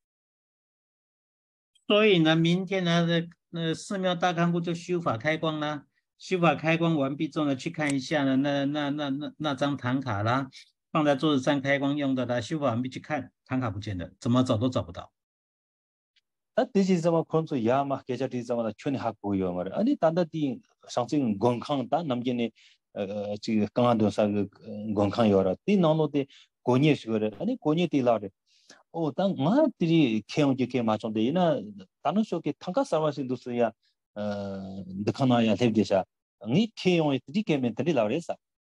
所以呢，明天呢，那那寺庙大堪布就修法开光啦。修法开光完毕之后呢，去看一下呢，那那那那那张唐卡啦，放在桌子上开光用的啦。修法完毕去看，唐卡不见了，怎么找都找不到。 다 대지 좀 콘소 야마 계절이 좀 균이 하고 요 말 아니 단다디 상징 건강 다 남게네 어 지금 강한도 사그 건강 요라 띠 나노데 고니시거래 아니 고니디라래 어당 마들이 케용지게 맞던데 이나 다른 쪽에 tan가 사와신도스야 어 드카나야 데비샤 니 케용이 드리게면 드리라래서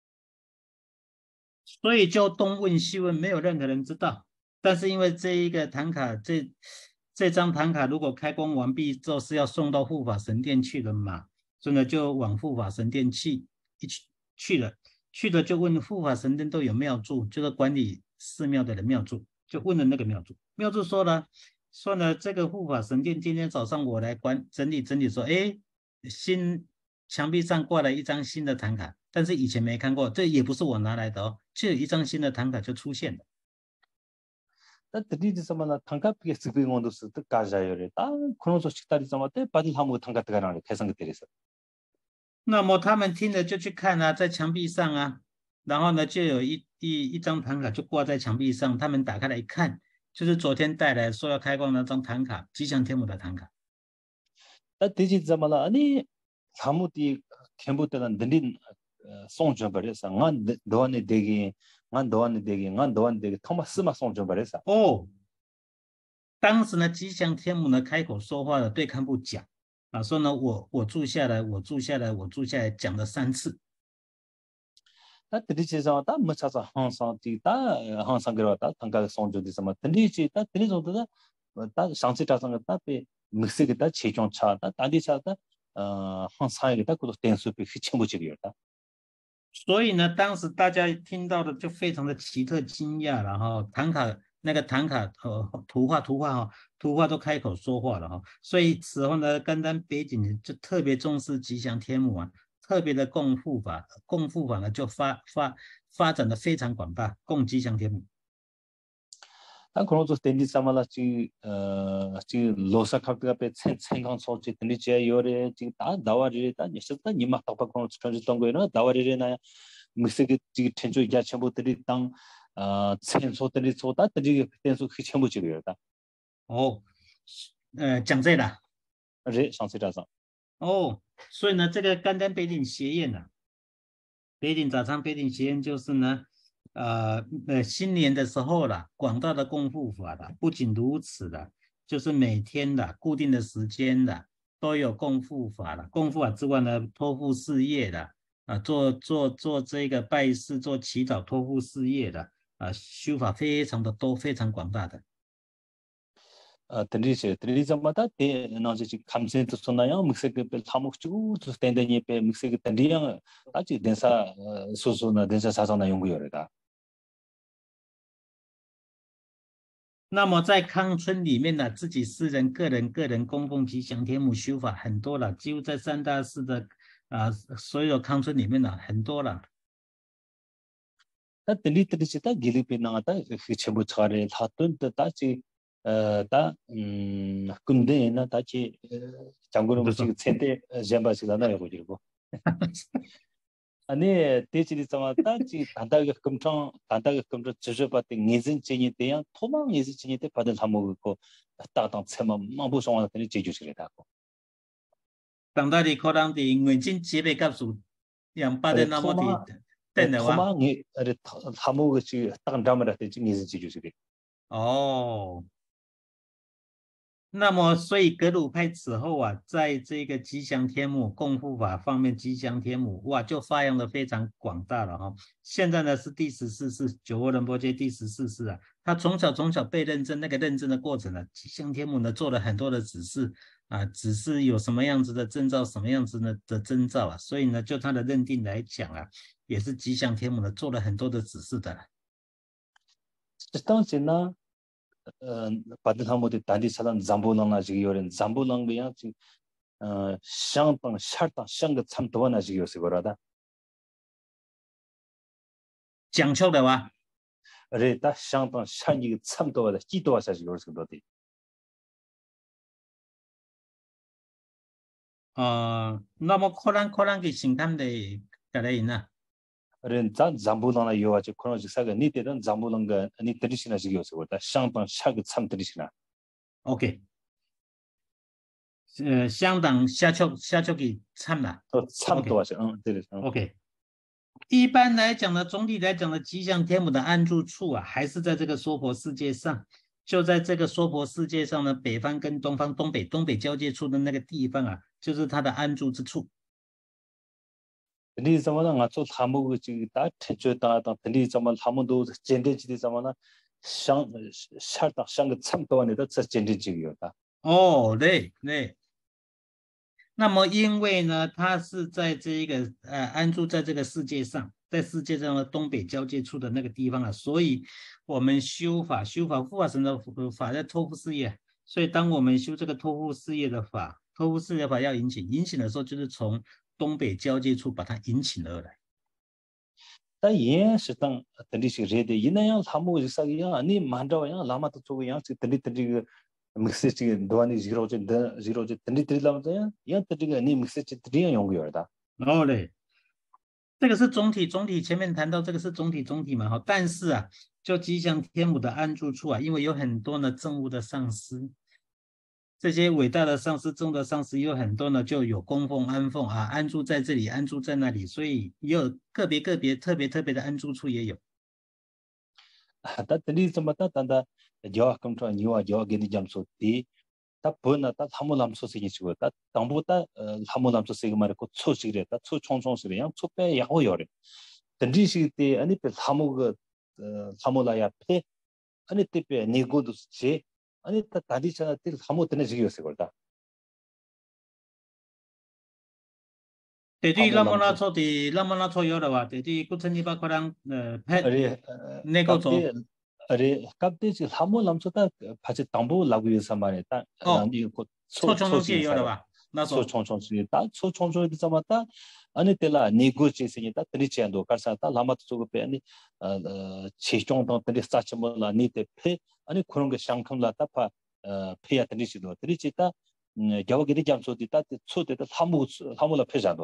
所以就东问西问，没有任何人知道。但是因为这一个唐卡，这这张唐卡如果开光完毕之后是要送到护法神殿去的嘛，所以呢就往护法神殿去一去去了，去了就问护法神殿都有庙祝，就是管理寺庙的人庙祝，就问了那个庙祝，庙祝说了，说呢这个护法神殿今天早上我来管整理整理说，哎，新墙壁上挂了一张新的唐卡，但是以前没看过，这也不是我拿来的哦，就有一张新的唐卡就出现了。 다 드리지 samana tanka p게 스비 온도스 또 가자요래 다 그런 소식 다리 samate 빠질 하고 tanka 들어가는 계산 그때서 那么他们听了就去看啊，在墙壁上啊，然后呢就有一一一张唐卡就挂在墙壁上，他们打开来一看，就是昨天带来说要开光那张唐卡，吉祥天母的唐卡。 다 드리지 samana 아니 사무디 캠부 때는 늘린 송좀 버려서 난 너한테 되게 난 너한테 되게 난 너한테 되게 토마스마 송좀 버려서 哦，当时呢，吉祥天母呢开口说话了，对堪布讲啊，说呢我我住下来，我住下来，我住下来，讲了三次。 다 드리지 samata 뭐 찾아 항상 뒤다 항상 그러다 tanka 송조디 samata 드리지 다 드리죠다 다 상시 자상가 다베 믹스게 다 체종 차다 다디 차다 어 항상 다 그도 댄스비 휘청부지리였다 所以呢，当时大家听到的就非常的奇特惊讶了哈，唐卡那个唐卡呃图画图画哈图画都开口说话了哈，所以此后呢，甘丹北景就特别重视吉祥天母啊，特别的供护法，供护法呢就发发发展的非常广大，供吉祥天母。 다 그런 저 댄디 사마라 지 어, 지 로사 카프가 베 생강 소지 든지 요래 지 다 나와리 다 니스다 니마 딱박 그런 트랜지던 거이나 나와리나 미스기 지 텐조 야 첨부들이 땅 어, 센소들이 소다 들이 텐소 그 첨부 지려다 哦，呃，讲这个 제 상세라서 哦，所以呢，这个甘丹北岭学院呢、啊，北岭早餐北岭学院就是呢。 呃呃，新年的时候啦，广大的供护法啦，不仅如此啦，就是每天的固定的时间的都有供护法了。供护法之外呢，托付事业的啊，做做做这个拜师、做祈祷、托付事业的啊，修法非常的多，非常广大的。 어, 드리지 드리자마다 대 나지 감센트 소나야 믹스게 베 타목주 스탠드니 베 믹스게 드리야 아직 densa 소소나 densa 사사나 연구요래다 那么在康村里面呢，自己私人、个人、个人供奉吉祥天母修法很多了，几乎在三大寺的啊所有康村里面呢很多了。 다 들리 들리시다 길리피 나가다 그 전부 차례 다던 다지 어다 음 근데나 다지 장군은 무슨 세대 잼바시다나 요거 지고 아니 대지리 samata 지 단다가 금청 단다가 금청 지저받대 니진 진이 대야 토망 니진 진이 대 받은 사먹고 따당 채마 마부 송화들이 제주시래다고 当到你可能的眼睛结被告诉两百的那么的等的哇。 토망이 아래 사먹이 딱 담으라 되지 니진 제주시래 哦， 那么，所以格鲁派此后啊，在这个吉祥天母共护法方面，吉祥天母哇就发扬的非常广大了哈。现在呢是第十四世九窝仁波切第十四世啊，他从小从小被认证，那个认证的过程呢，吉祥天母呢做了很多的指示啊，指示有什么样子的征兆，什么样子的的征兆啊，所以呢，就他的认定来讲啊，也是吉祥天母呢做了很多的指示的。 当时呢，呃，받은 한모디 단디살란 잠보낭나 지기 요ren 잠보낭 그냥 지 어, 샹땅 샤땅 샹그 참 도와나 지기 요새 거라다. 讲错的哇。 레다 샹땅 샤니 참 도와다 기도와사 지기 요새 거라다. 呃，那么可能可能给心看的个来呢？ ren za 잠보낭나 요아지 코너 지사가 니때는 잠보낭가 니 드리시나 지기 요새 거라다. 샹땅 샤그 참 드리시나. OK， 呃，香港下丘下丘给参了。 또 참 도와서 응, 드리. OK， 一般来讲呢，总体来讲呢，吉祥天母的安住处啊，还是在这个娑婆世界上，就在这个娑婆世界上呢，北方跟东方、东北、东北交界处的那个地方啊，就是它的安住之处。 니 자마나 가서 하모 지기 다 퇴조다 다 니 자마 하모도 젠데지디 자마나 샹 샤다 샹그 참 도와내다 저 젠데지기요다. 哦，对对。那么因为呢，它是在这一个呃安住在这个世界上，在世界上的东北交界处的那个地方啊，所以我们修法修法护法神的法在托付事业，所以当我们修这个托付事业的法，托付事业法要引起引起的时候，就是从东北交界处把它引起而来。 다 예, 시당 들리시 레데 이나야 하모 지사기야 아니 만다와야 라마도 쪽이야 지 들리 들리 믹스지 도안이 지로제 지로제 들리 들리 라마야 야 들리가 아니 믹스지 들리야 용거다. 然后嘞，这个是总体，总体前面谈到这个是总体，总体嘛哈。但是啊，就吉祥天母的安住处啊，因为有很多呢政务的上司，这些伟大的上司、政务的上司有很多呢，就有供奉、安奉啊，安住在这里，安住在那里，所以也有个别个别特别特别的安住处也有。 다 들리 좀 맞다 단다 저 컨트롤 니와 저 게디 잠소티 다 보나 다 하모람 소식이 지고 다 당보다 하모람 소식이 말고 초식이래 다 초총총식이래 양 초배 야호요래 던지시 때 아니 때 하모가 하모라야 페 아니 때에 니고도 지 아니 다 다리잖아 때 하모 때는 지기였어 걸다 对对，那么那错的，那么那错有的话，对对，古城里边可能呃，拍 अरे 那个错 कब अरे कब ते हामो लमसोता 파제 당보 라고 해서 말했다. 哦， 아니 그 错 초 冲冲界 초시 有的 사람 吧？那错 초총총이다. 초총총이 잡았다. 아니 때라 네고시에서니다. 드리치안도 가서다 라마트 쪽에 빼니 어 치종도 드리 사치몰라 니테 페 아니 그런 게 상큼라다 파 페야 드리치도 드리치다. 겨우기리 잠소디다 초대다 하모 하모라 페자도.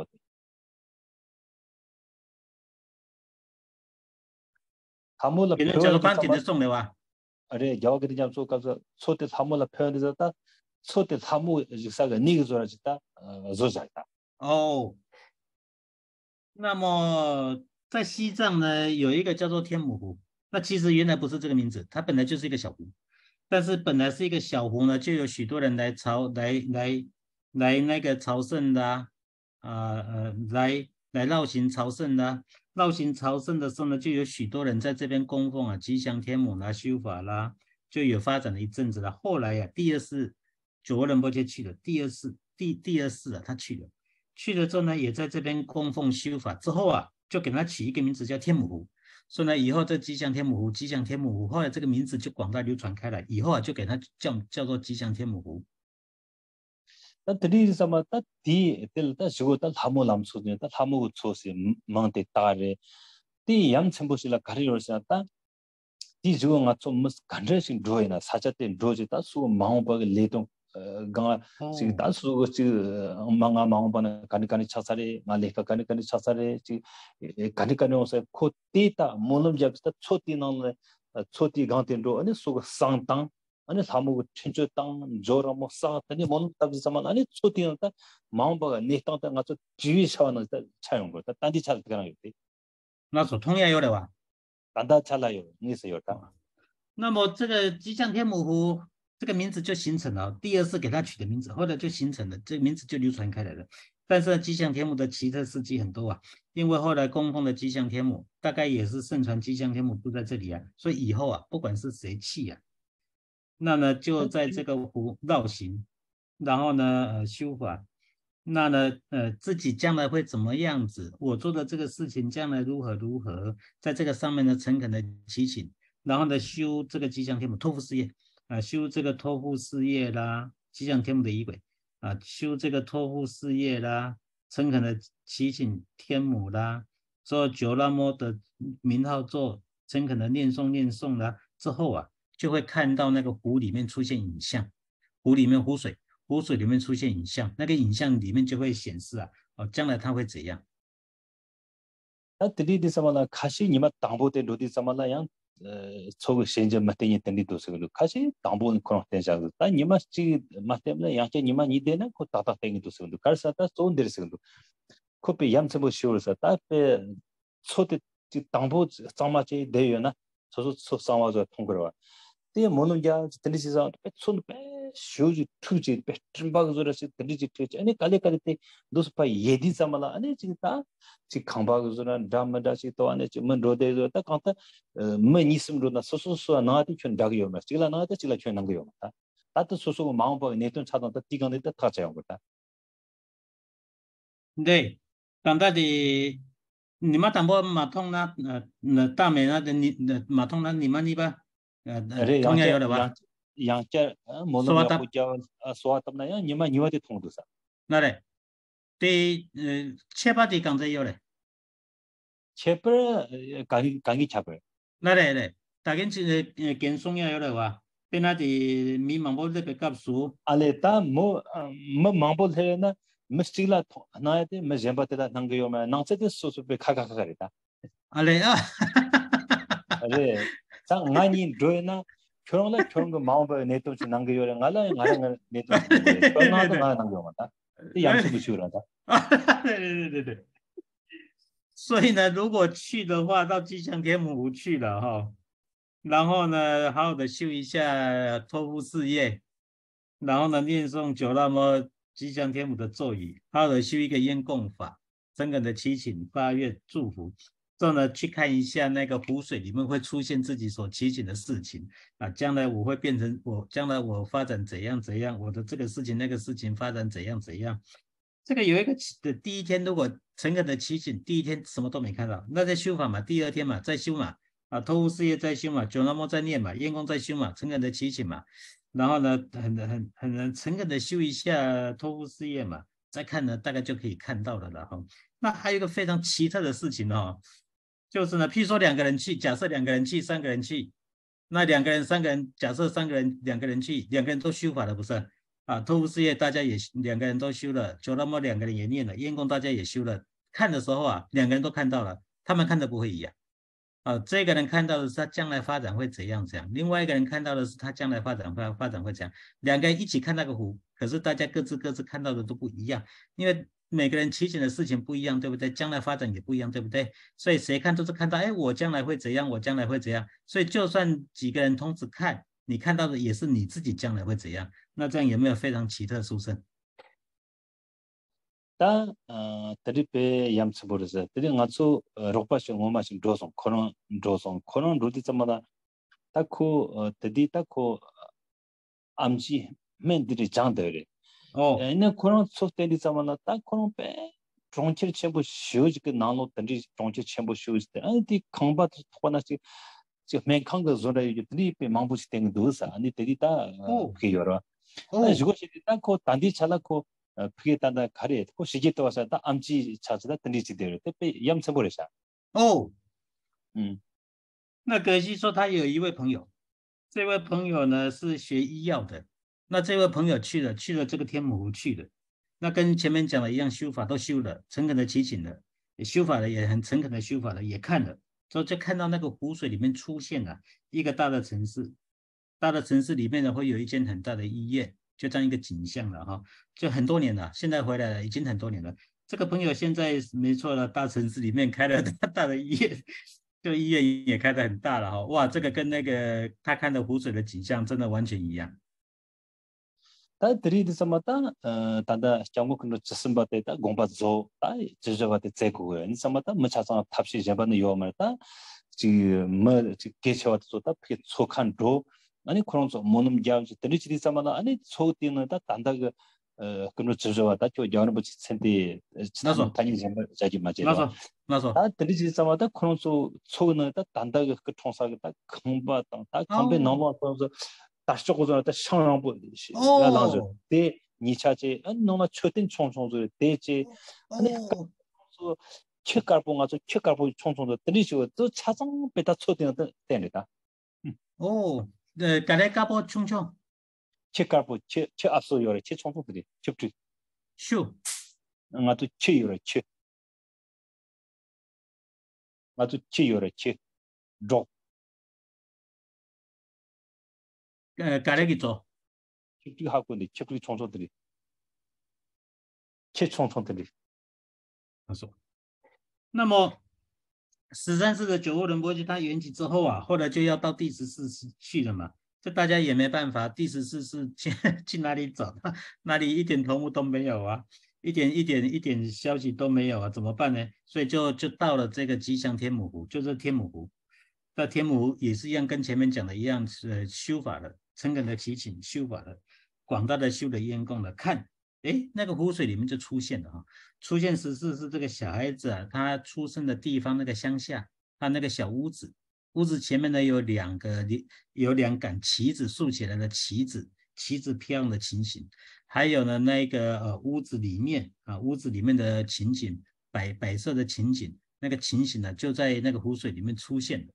给人叫做班点的送的哇。 अरे जाओ के जब सो कब छोटे थामोला फेर जाता छोटे थामो जिसा가 निग जोरा जिता जो जाता 哦，那么在西藏呢，有一个叫做天母湖，那其实原来不是这个名字，它本来就是一个小湖，但是本来是一个小湖呢，就有许多人来朝来来来那个朝圣的啊，呃呃，来来绕行朝圣的啊，绕行朝圣的时候呢，就有许多人在这边供奉啊，吉祥天母啦、修法啦，就有发展了一阵子了。后来呀、啊，第二世九窝仁波切去了，第二世第第二世啊，他去了。 去了之后呢，也在这边供奉修法，之后啊，就给他起一个名字叫天母湖。所以呢，以后这吉祥天母湖、吉祥天母湖，后来这个名字就广大流传开来，以后啊，就给它叫叫做吉祥天母湖。 ता तरी समा ता ती तेल ता जुगो ता हामो लाम सोने ता हामो छोसे मांगते तारे ती yang 첨부실라 가리로서 ता ती जुगो nga 좀 मस 간레신 드로이나 사자때 드로지다 수 마음바게 레동 가 지금 다 수고 지금 망아 마음바나 가니가니 차사리 말레카 가니가니 차사리 지 가니가니 오서 코티다 몰음 잡스다 초티나네 초티 강텐도 아니 수고 상당 아니 사무고 친주 땅 조라모 싸더니 몸 답지만 아니 초티는다 마음바가 네 땅땅 가서 지위 샤워는 차용 거다 단디 차 들어가는 거지 那所同样有的吧？ 단다 차라요 니서 요다 那么这个吉祥天母湖这个名字就形成了。第二次给他取的名字，后来就形成了，这个名字就流传开来了。但是吉祥天母的奇特事迹很多啊，因为后来供奉的吉祥天母，大概也是盛传吉祥天母住在这里啊，所以以后啊，不管是谁去啊，那呢就在这个湖绕行，然后呢呃修法，那呢呃自己将来会怎么样子，我做的这个事情将来如何如何，在这个上面呢诚恳的祈请，然后呢修这个吉祥天母托付事业啊，修这个托付事业啦，吉祥天母的仪轨啊，修这个托付事业啦，诚恳的祈请天母啦，做九拉摩的名号做诚恳的念诵念诵啦之后啊。就会看到那个湖里面出现影像，湖里面湖水，湖水里面出现影像，那个影像里面就会显示啊，哦，将来它会怎样？ 아 드리디 사마나 카시 니마 당보데 로디 사마나 양 초고 신제 마테니 땡디 도스고 카시 당보는 그런 텐자도 다 니마 지 마테나 양체 니마 니데나 코 타타 땡디 도스고 카르사타 쏜데르스고 코페 얌츠보 시오르사 따페 초데 지 당보 상마체 데요나 소소 소 상와조 통거와 때 모노냐 드리시자 손페 쇼지 투지 베 트림바그조라시 드리지 트지 아니 칼레칼테 도스파 예디 사마라 아니 지타 지 강바그조나 담마다시 또 안에 지문 로데조 딱 칸타 머니스므로나 소소소 나한테 ჩვენ 다기요마 지라 나한테 지라 ჩვენ 난거요 다 따뜻 소소고 마음바 네톤 차던다 띠간데 다 차요 거다 对，当到的你们当波马通那呃那大美那的你那马通那你们你吧呃呃 रे 通 양자 也有了吧？ 양자 모노 说的 야부자 소아tam나야 니마 니와데 통도사 那嘞，对呃切巴的刚才有嘞， 체퍼 강이 강이 차벌 那嘞嘞，大概是呃跟松也有了吧？被那的迷茫波的被告诉， 알레타 모 뭐 망볼 해나 미스틸라 나야데 메젬바테다 난거요마 나체데 소소베 카카카가리다 啊嘞啊， रे 상 나니 드에나 결혼을 결혼 그 마음바 네토치 난거요라 나라 나랑 네토치 난거요 결혼하도 나 난거요마다 이 양식도 쉬우라다 对对对对。所以呢，如果去的话，到吉祥天母湖去了哈，然后呢，好好的修一下托付事业，然后呢，念诵九那么吉祥天母的咒语，好好的修一个烟供法，诚恳的祈请发愿祝福，之后呢，去看一下那个湖水里面会出现自己所祈请的事情啊，将来我会变成我，将来我发展怎样怎样，我的这个事情那个事情发展怎样怎样。这个有一个的第一天，如果诚恳的祈请，第一天什么都没看到，那在修法嘛，第二天嘛再修嘛，啊，托付事业再修嘛，九南摩再念嘛，烟供再修嘛，诚恳的祈请嘛，然后呢，很很很诚恳的修一下托付事业嘛，再看呢，大概就可以看到了了哈。那还有一个非常奇特的事情哦，就是呢，譬如说两个人去，假设两个人去，三个人去，那两个人、三个人，假设三个人、两个人去，两个人都修法了，不是？啊，托付事业大家也两个人都修了，九那么两个人也念了，烟供大家也修了。看的时候啊，两个人都看到了，他们看的不会一样。啊，这个人看到的是他将来发展会怎样怎样，另外一个人看到的是他将来发展会发展会怎样。两个人一起看那个湖，可是大家各自各自看到的都不一样，因为每个人祈请的事情不一样，对不对？将来发展也不一样，对不对？所以谁看都是看到，哎，我将来会怎样，我将来会怎样。所以就算几个人同时看，你看到的也是你自己将来会怎样。那这样有没有非常奇特殊胜？ 다 드리페 얌츠보르자 드리 나초 록바시 오마시 조송 코론 조송 코론 루디자마다 타코 드디 타코 암지 맨들이 장더레 어, 에네 코론 소프트웨어디 자마나 타 코론 페 정치 첨부 쉬우지 그 나노 던지 정치 첨부 쉬우지 때 아니 강바 토나시 지 맨강가 조라 유 드리페 망부시 땡 도사 아니 드디다 오, 그게 여러 오, 이것이 타코 단디 차라코 그게 단다 가리 고 시기 또 와서 다 암지 찾으다 던지지 되를 때 염쳐 버려서 哦， 嗯那葛西说他有一位朋友，这位朋友呢是学医药的，那这位朋友去了，去了这个天母湖去了，那跟前面讲的一样，修法都修了，诚恳的祈请了，也修法了，也很诚恳的修法了，也看了，之后就看到那个湖水里面出现了一个大的城市，大的城市里面呢会有一间很大的医院，就这样一个景象了哈，就很多年了，现在回来了，已经很多年了。这个朋友现在没错了，大城市里面开了大大的医院，就医院也开得很大了哈，哇，这个跟那个他看的湖水的景象真的完全一样。 다 드리드 삼았다 어 단다 장고 근로 찌슴바데다 공바조 다 지저바데 제고요 니 삼았다 뭐 차상 탑시 제반의 요말다 지금 뭐 개체와 쏟다 피 속한도 아니 그런 소 모놈 자우지 드리지 삼아나 아니 소티는 다 단다 그 어, 근로 지저바다 저 여러 번 센데 참 나서 단위 제발 자기 맞아요 나서 나서 다 드리지 삼아다 그런 소 소는 다 단다 그 총사가 다 강바 다 강배 어, 넘어서 다시 조금 더 상황부 라랑저 어, 대 니차제 너무 최된 총총들 대제 아니 어, 그 최깔봉아서 최깔봉 총총들 들이시고 또 차장 배다 초대는 되니다 어, 네, 가래까보 충청, 최깔봉 최 최압소 요래 최총총들이 접주 슈, 아주 최요래 최 아주 최요래 최록 에, 가래기죠. 접주하고 있는 접주 총총들이 최총총들이 他说，那么十三世的九欧仁波切他圆寂之后啊，后来就要到第十四世去了嘛，这大家也没办法，第十四世去去哪里找？哪里一点头目都没有啊，一点一点一点消息都没有啊，怎么办呢？所以就就到了这个吉祥天母湖，就是天母湖。那天母湖也是一样，跟前面讲的一样，是修法的，诚恳的祈请修法的，广大的修的烟供的，看，诶，那个湖水里面就出现了哈。出现十四是这个小孩子啊，他出生的地方那个乡下，他那个小屋子，屋子前面呢有两个有两杆旗子竖起来的旗子，旗子飘扬的情形，还有呢那个呃屋子里面啊屋子里面的情景，摆摆设的情景，那个情形呢就在那个湖水里面出现的。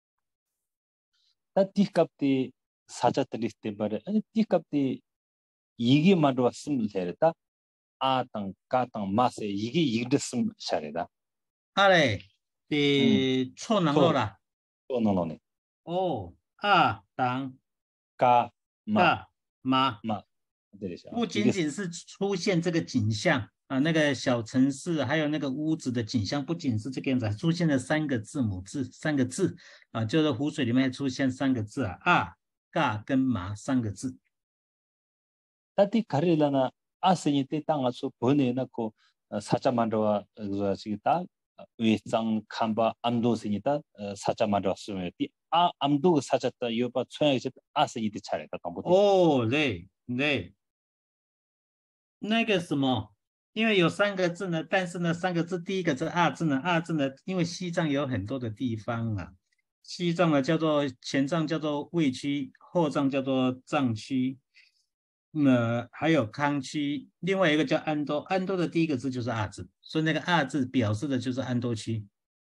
다 디캅디 사자들이 때바래 아니 디캅디 이게 말로 왔으면 되다 아땅 까땅 마세 이게 이르스면 잘해다 啊嘞， 음, 的错能够 소, 啦， 또 너너네 哦啊当 까, 마, 大妈。 마, 들으셔. 不仅 이게 仅是出现这个景象啊，那个小城市还有那个屋子的景象，不仅是这个样子，还出现了三个字母字，三个字啊，就是湖水里面出现三个字啊，啊、嘎跟麻三个字。 따디 가리라나 아스니 때 땅아서 보내놓고 사자 만들어 그러시다 외상 칸바 암도스니다 사자 만들었으면 아 암도 사자다 여바 초양에서 아스니 때 차례다 당보디 哦，对对，那个什么，因为有三个字呢，但是呢，三个字第一个字二字呢，二字呢，因为西藏有很多的地方啊，西藏呢叫做前藏叫做卫区，后藏叫做藏区，那还有康区，另外一个叫安多，安多的第一个字就是二字，所以那个二字表示的就是安多区。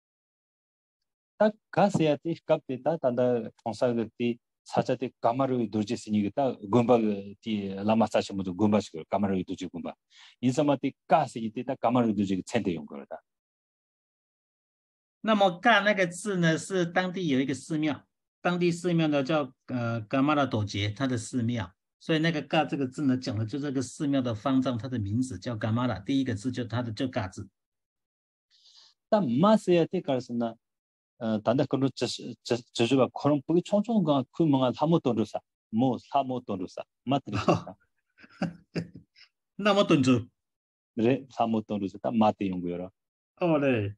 딱 가서야 때 갑때 다 단다 통사그때 사자때 가마르 도지스니기다 군바티 라마사시 모두 군바시고 가마르 도지 군바 인사마티 가서 이때 다 가마르 도지 센데 용 거다 那么嘎那个字呢，是当地有一个寺庙，当地寺庙呢叫呃噶玛拉朵杰，它的寺庙，所以那个嘎这个字呢，讲的就这个寺庙的方丈，它的名字叫噶玛拉，第一个字就它的就嘎字。 딱 마스야 때 가서나 단다 그로 저저가 그런 보기 총총가 그 뭔가 사모돈로사 뭐 사모돈로사 맞들이다 那么顿住 그래 사모돈로사 딱 맞대 연구여라 哦嘞，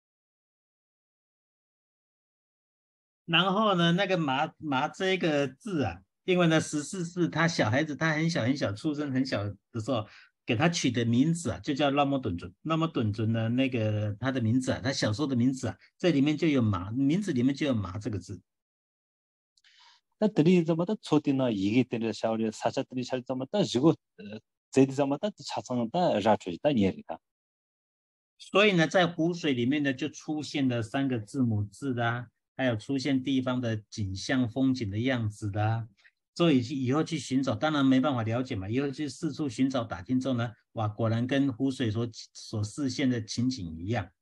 然后呢，那个麻麻这个字啊，因为呢十四是他小孩子，他很小很小，出生很小的时候，给他取的名字啊，就叫那么顿准。那么顿准呢，那个他的名字啊，他小时候的名字啊，这里面就有麻，名字里面就有麻这个字。 나 들이자마자 초디나 이게 때려 샤워리 사자들이 살자마자 지고 제디자마자 차상다 라초이다 예리다 所以呢，在湖水里面呢，就出现了三个字母字的、啊，还有出现地方的景象、风景的样子的、啊。所以以后去寻找，当然没办法了解嘛。以后去四处寻找打听之后呢，哇，果然跟湖水所所视现的情景一样。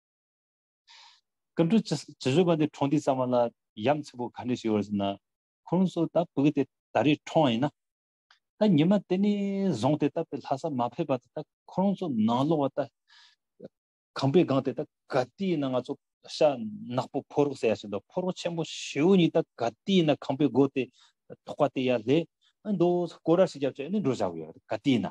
근데 저저번에 총디 사마나 얌츠보 간리시월스나 그런서 다 그게 다리 총이나 나 니마 때니 종때다 하사 마페 받다 그런서 나로 왔다 컴베 강때다 가티 나가서 샤 나포 포로세야스도 포로 첨부 쉬우니다 가티나 컴베 고테 똑같이야 돼 너 고라시 잡자는 로자고요. 가티나.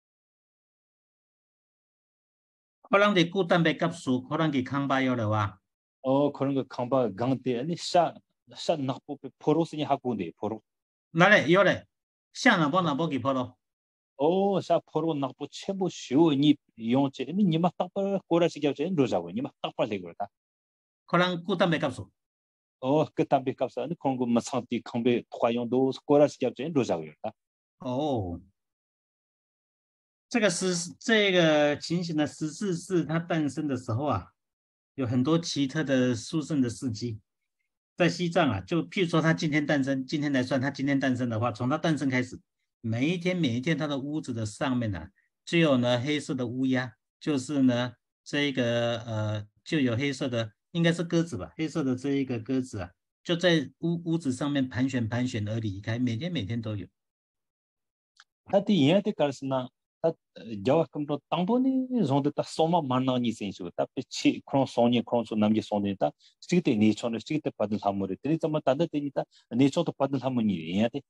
그런데 구단백값수 그런게 강바요래와. 어 그런 거 강바 강대 아니 샤샤 나포 포로스니 하고네 포로. 나래 요래. 샤나 보나 보기 보러. 어, 샤 포로 나포 최고 쉬우니 용체 아니 니마 딱발 고라시 잡자는 로자고 니마 딱발 되거다. 그런 구단백값수. 어, 그 담배 값은 그런 거 마상티 강배 토용도 고라시 잡자는 로자고요다. 哦，这个十这个情形的十四世它诞生的时候啊，有很多奇特的殊胜的事迹。在西藏啊，就譬如说他今天诞生，今天来算他今天诞生的话，从他诞生开始，每一天每一天他的屋子的上面呢、啊，就有呢黑色的乌鸦，就是呢这个呃就有黑色的应该是鸽子吧，黑色的这一个鸽子啊，就在屋屋子上面盘旋盘旋而离开，每天每天都有。 다디 이해돼 가르스나 다 자와금도 땅보니 zonde 다 소마 만나니 센슈 다 피치 크론 소니 크론 소 남지 손데 다 시기테 니촌 시기테 받을 함모레 드리 좀 다다 되니다 니촌도 받을 함모니 이해돼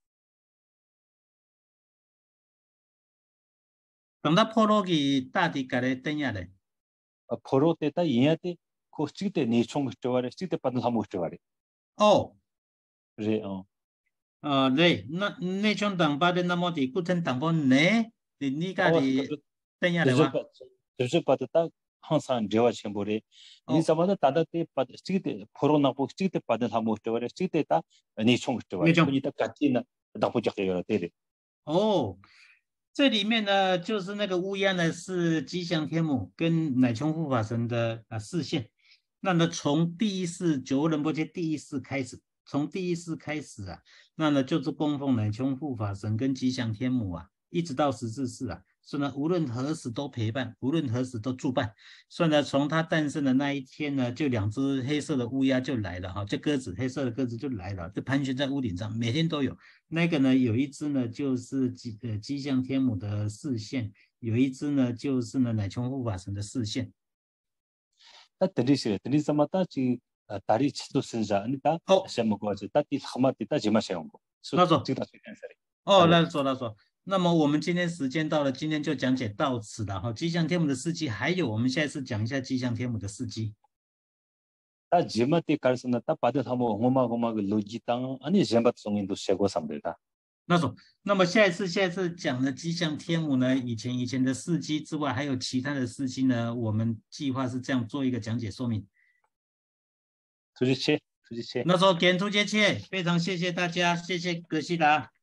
等到破落去大地改来等下来。 포로테 다 이해돼 코 시기테 니촌 스토와레 시기테 받을 함모 스토와레 哦， 그래 어 呃，对，那那种党巴的那么的古城党巴呢，你你家的等下来哇？ 저저 받았다 항상 제와 첨보레 이 자마다 다다테 받 시기테 포로나고 시기테 받을 함모 스토와레 시기테 다 니촌 스토와레 그니다 같이나 다포적해요 되레 哦，这里面呢，就是那个乌鸦呢，是吉祥天母跟乃琼护法神的啊视线。那呢，从第一世九仁波切第一世开始，从第一世开始啊，那呢就是供奉乃琼护法神跟吉祥天母啊，一直到十四世啊，所以呢，无论何时都陪伴，无论何时都助伴。所以呢，从它诞生的那一天呢，就两只黑色的乌鸦就来了哈，这鸽子黑色的鸽子就来了，就盘旋在屋顶上，每天都有。那个呢，有一只呢就是吉呃吉祥天母的视线，有一只呢就是呢乃琼护法神的视线。 다 드리시 드리자마다 지 다리 치도 신자 아니다 어, 셈고지 다디 하마디 다 지마셔고 那走 지다 수행사리 哦，那说那说。那么我们今天时间到了，今天就讲解到此了哈。吉祥天母的事迹，还有我们下一次讲一下吉祥天母的事迹。 다 지마티 갈스나 다 바드 하모 고마 고마 그 로지당 아니 젬바 송인도 쉐고 삼들다 那种，那么下一次下一次讲的吉祥天母呢，以前以前的事迹之外，还有其他的事迹呢，我们计划是这样做一个讲解说明。 투지체 투지체 那时候点出节切，非常谢谢大家，谢谢葛西达。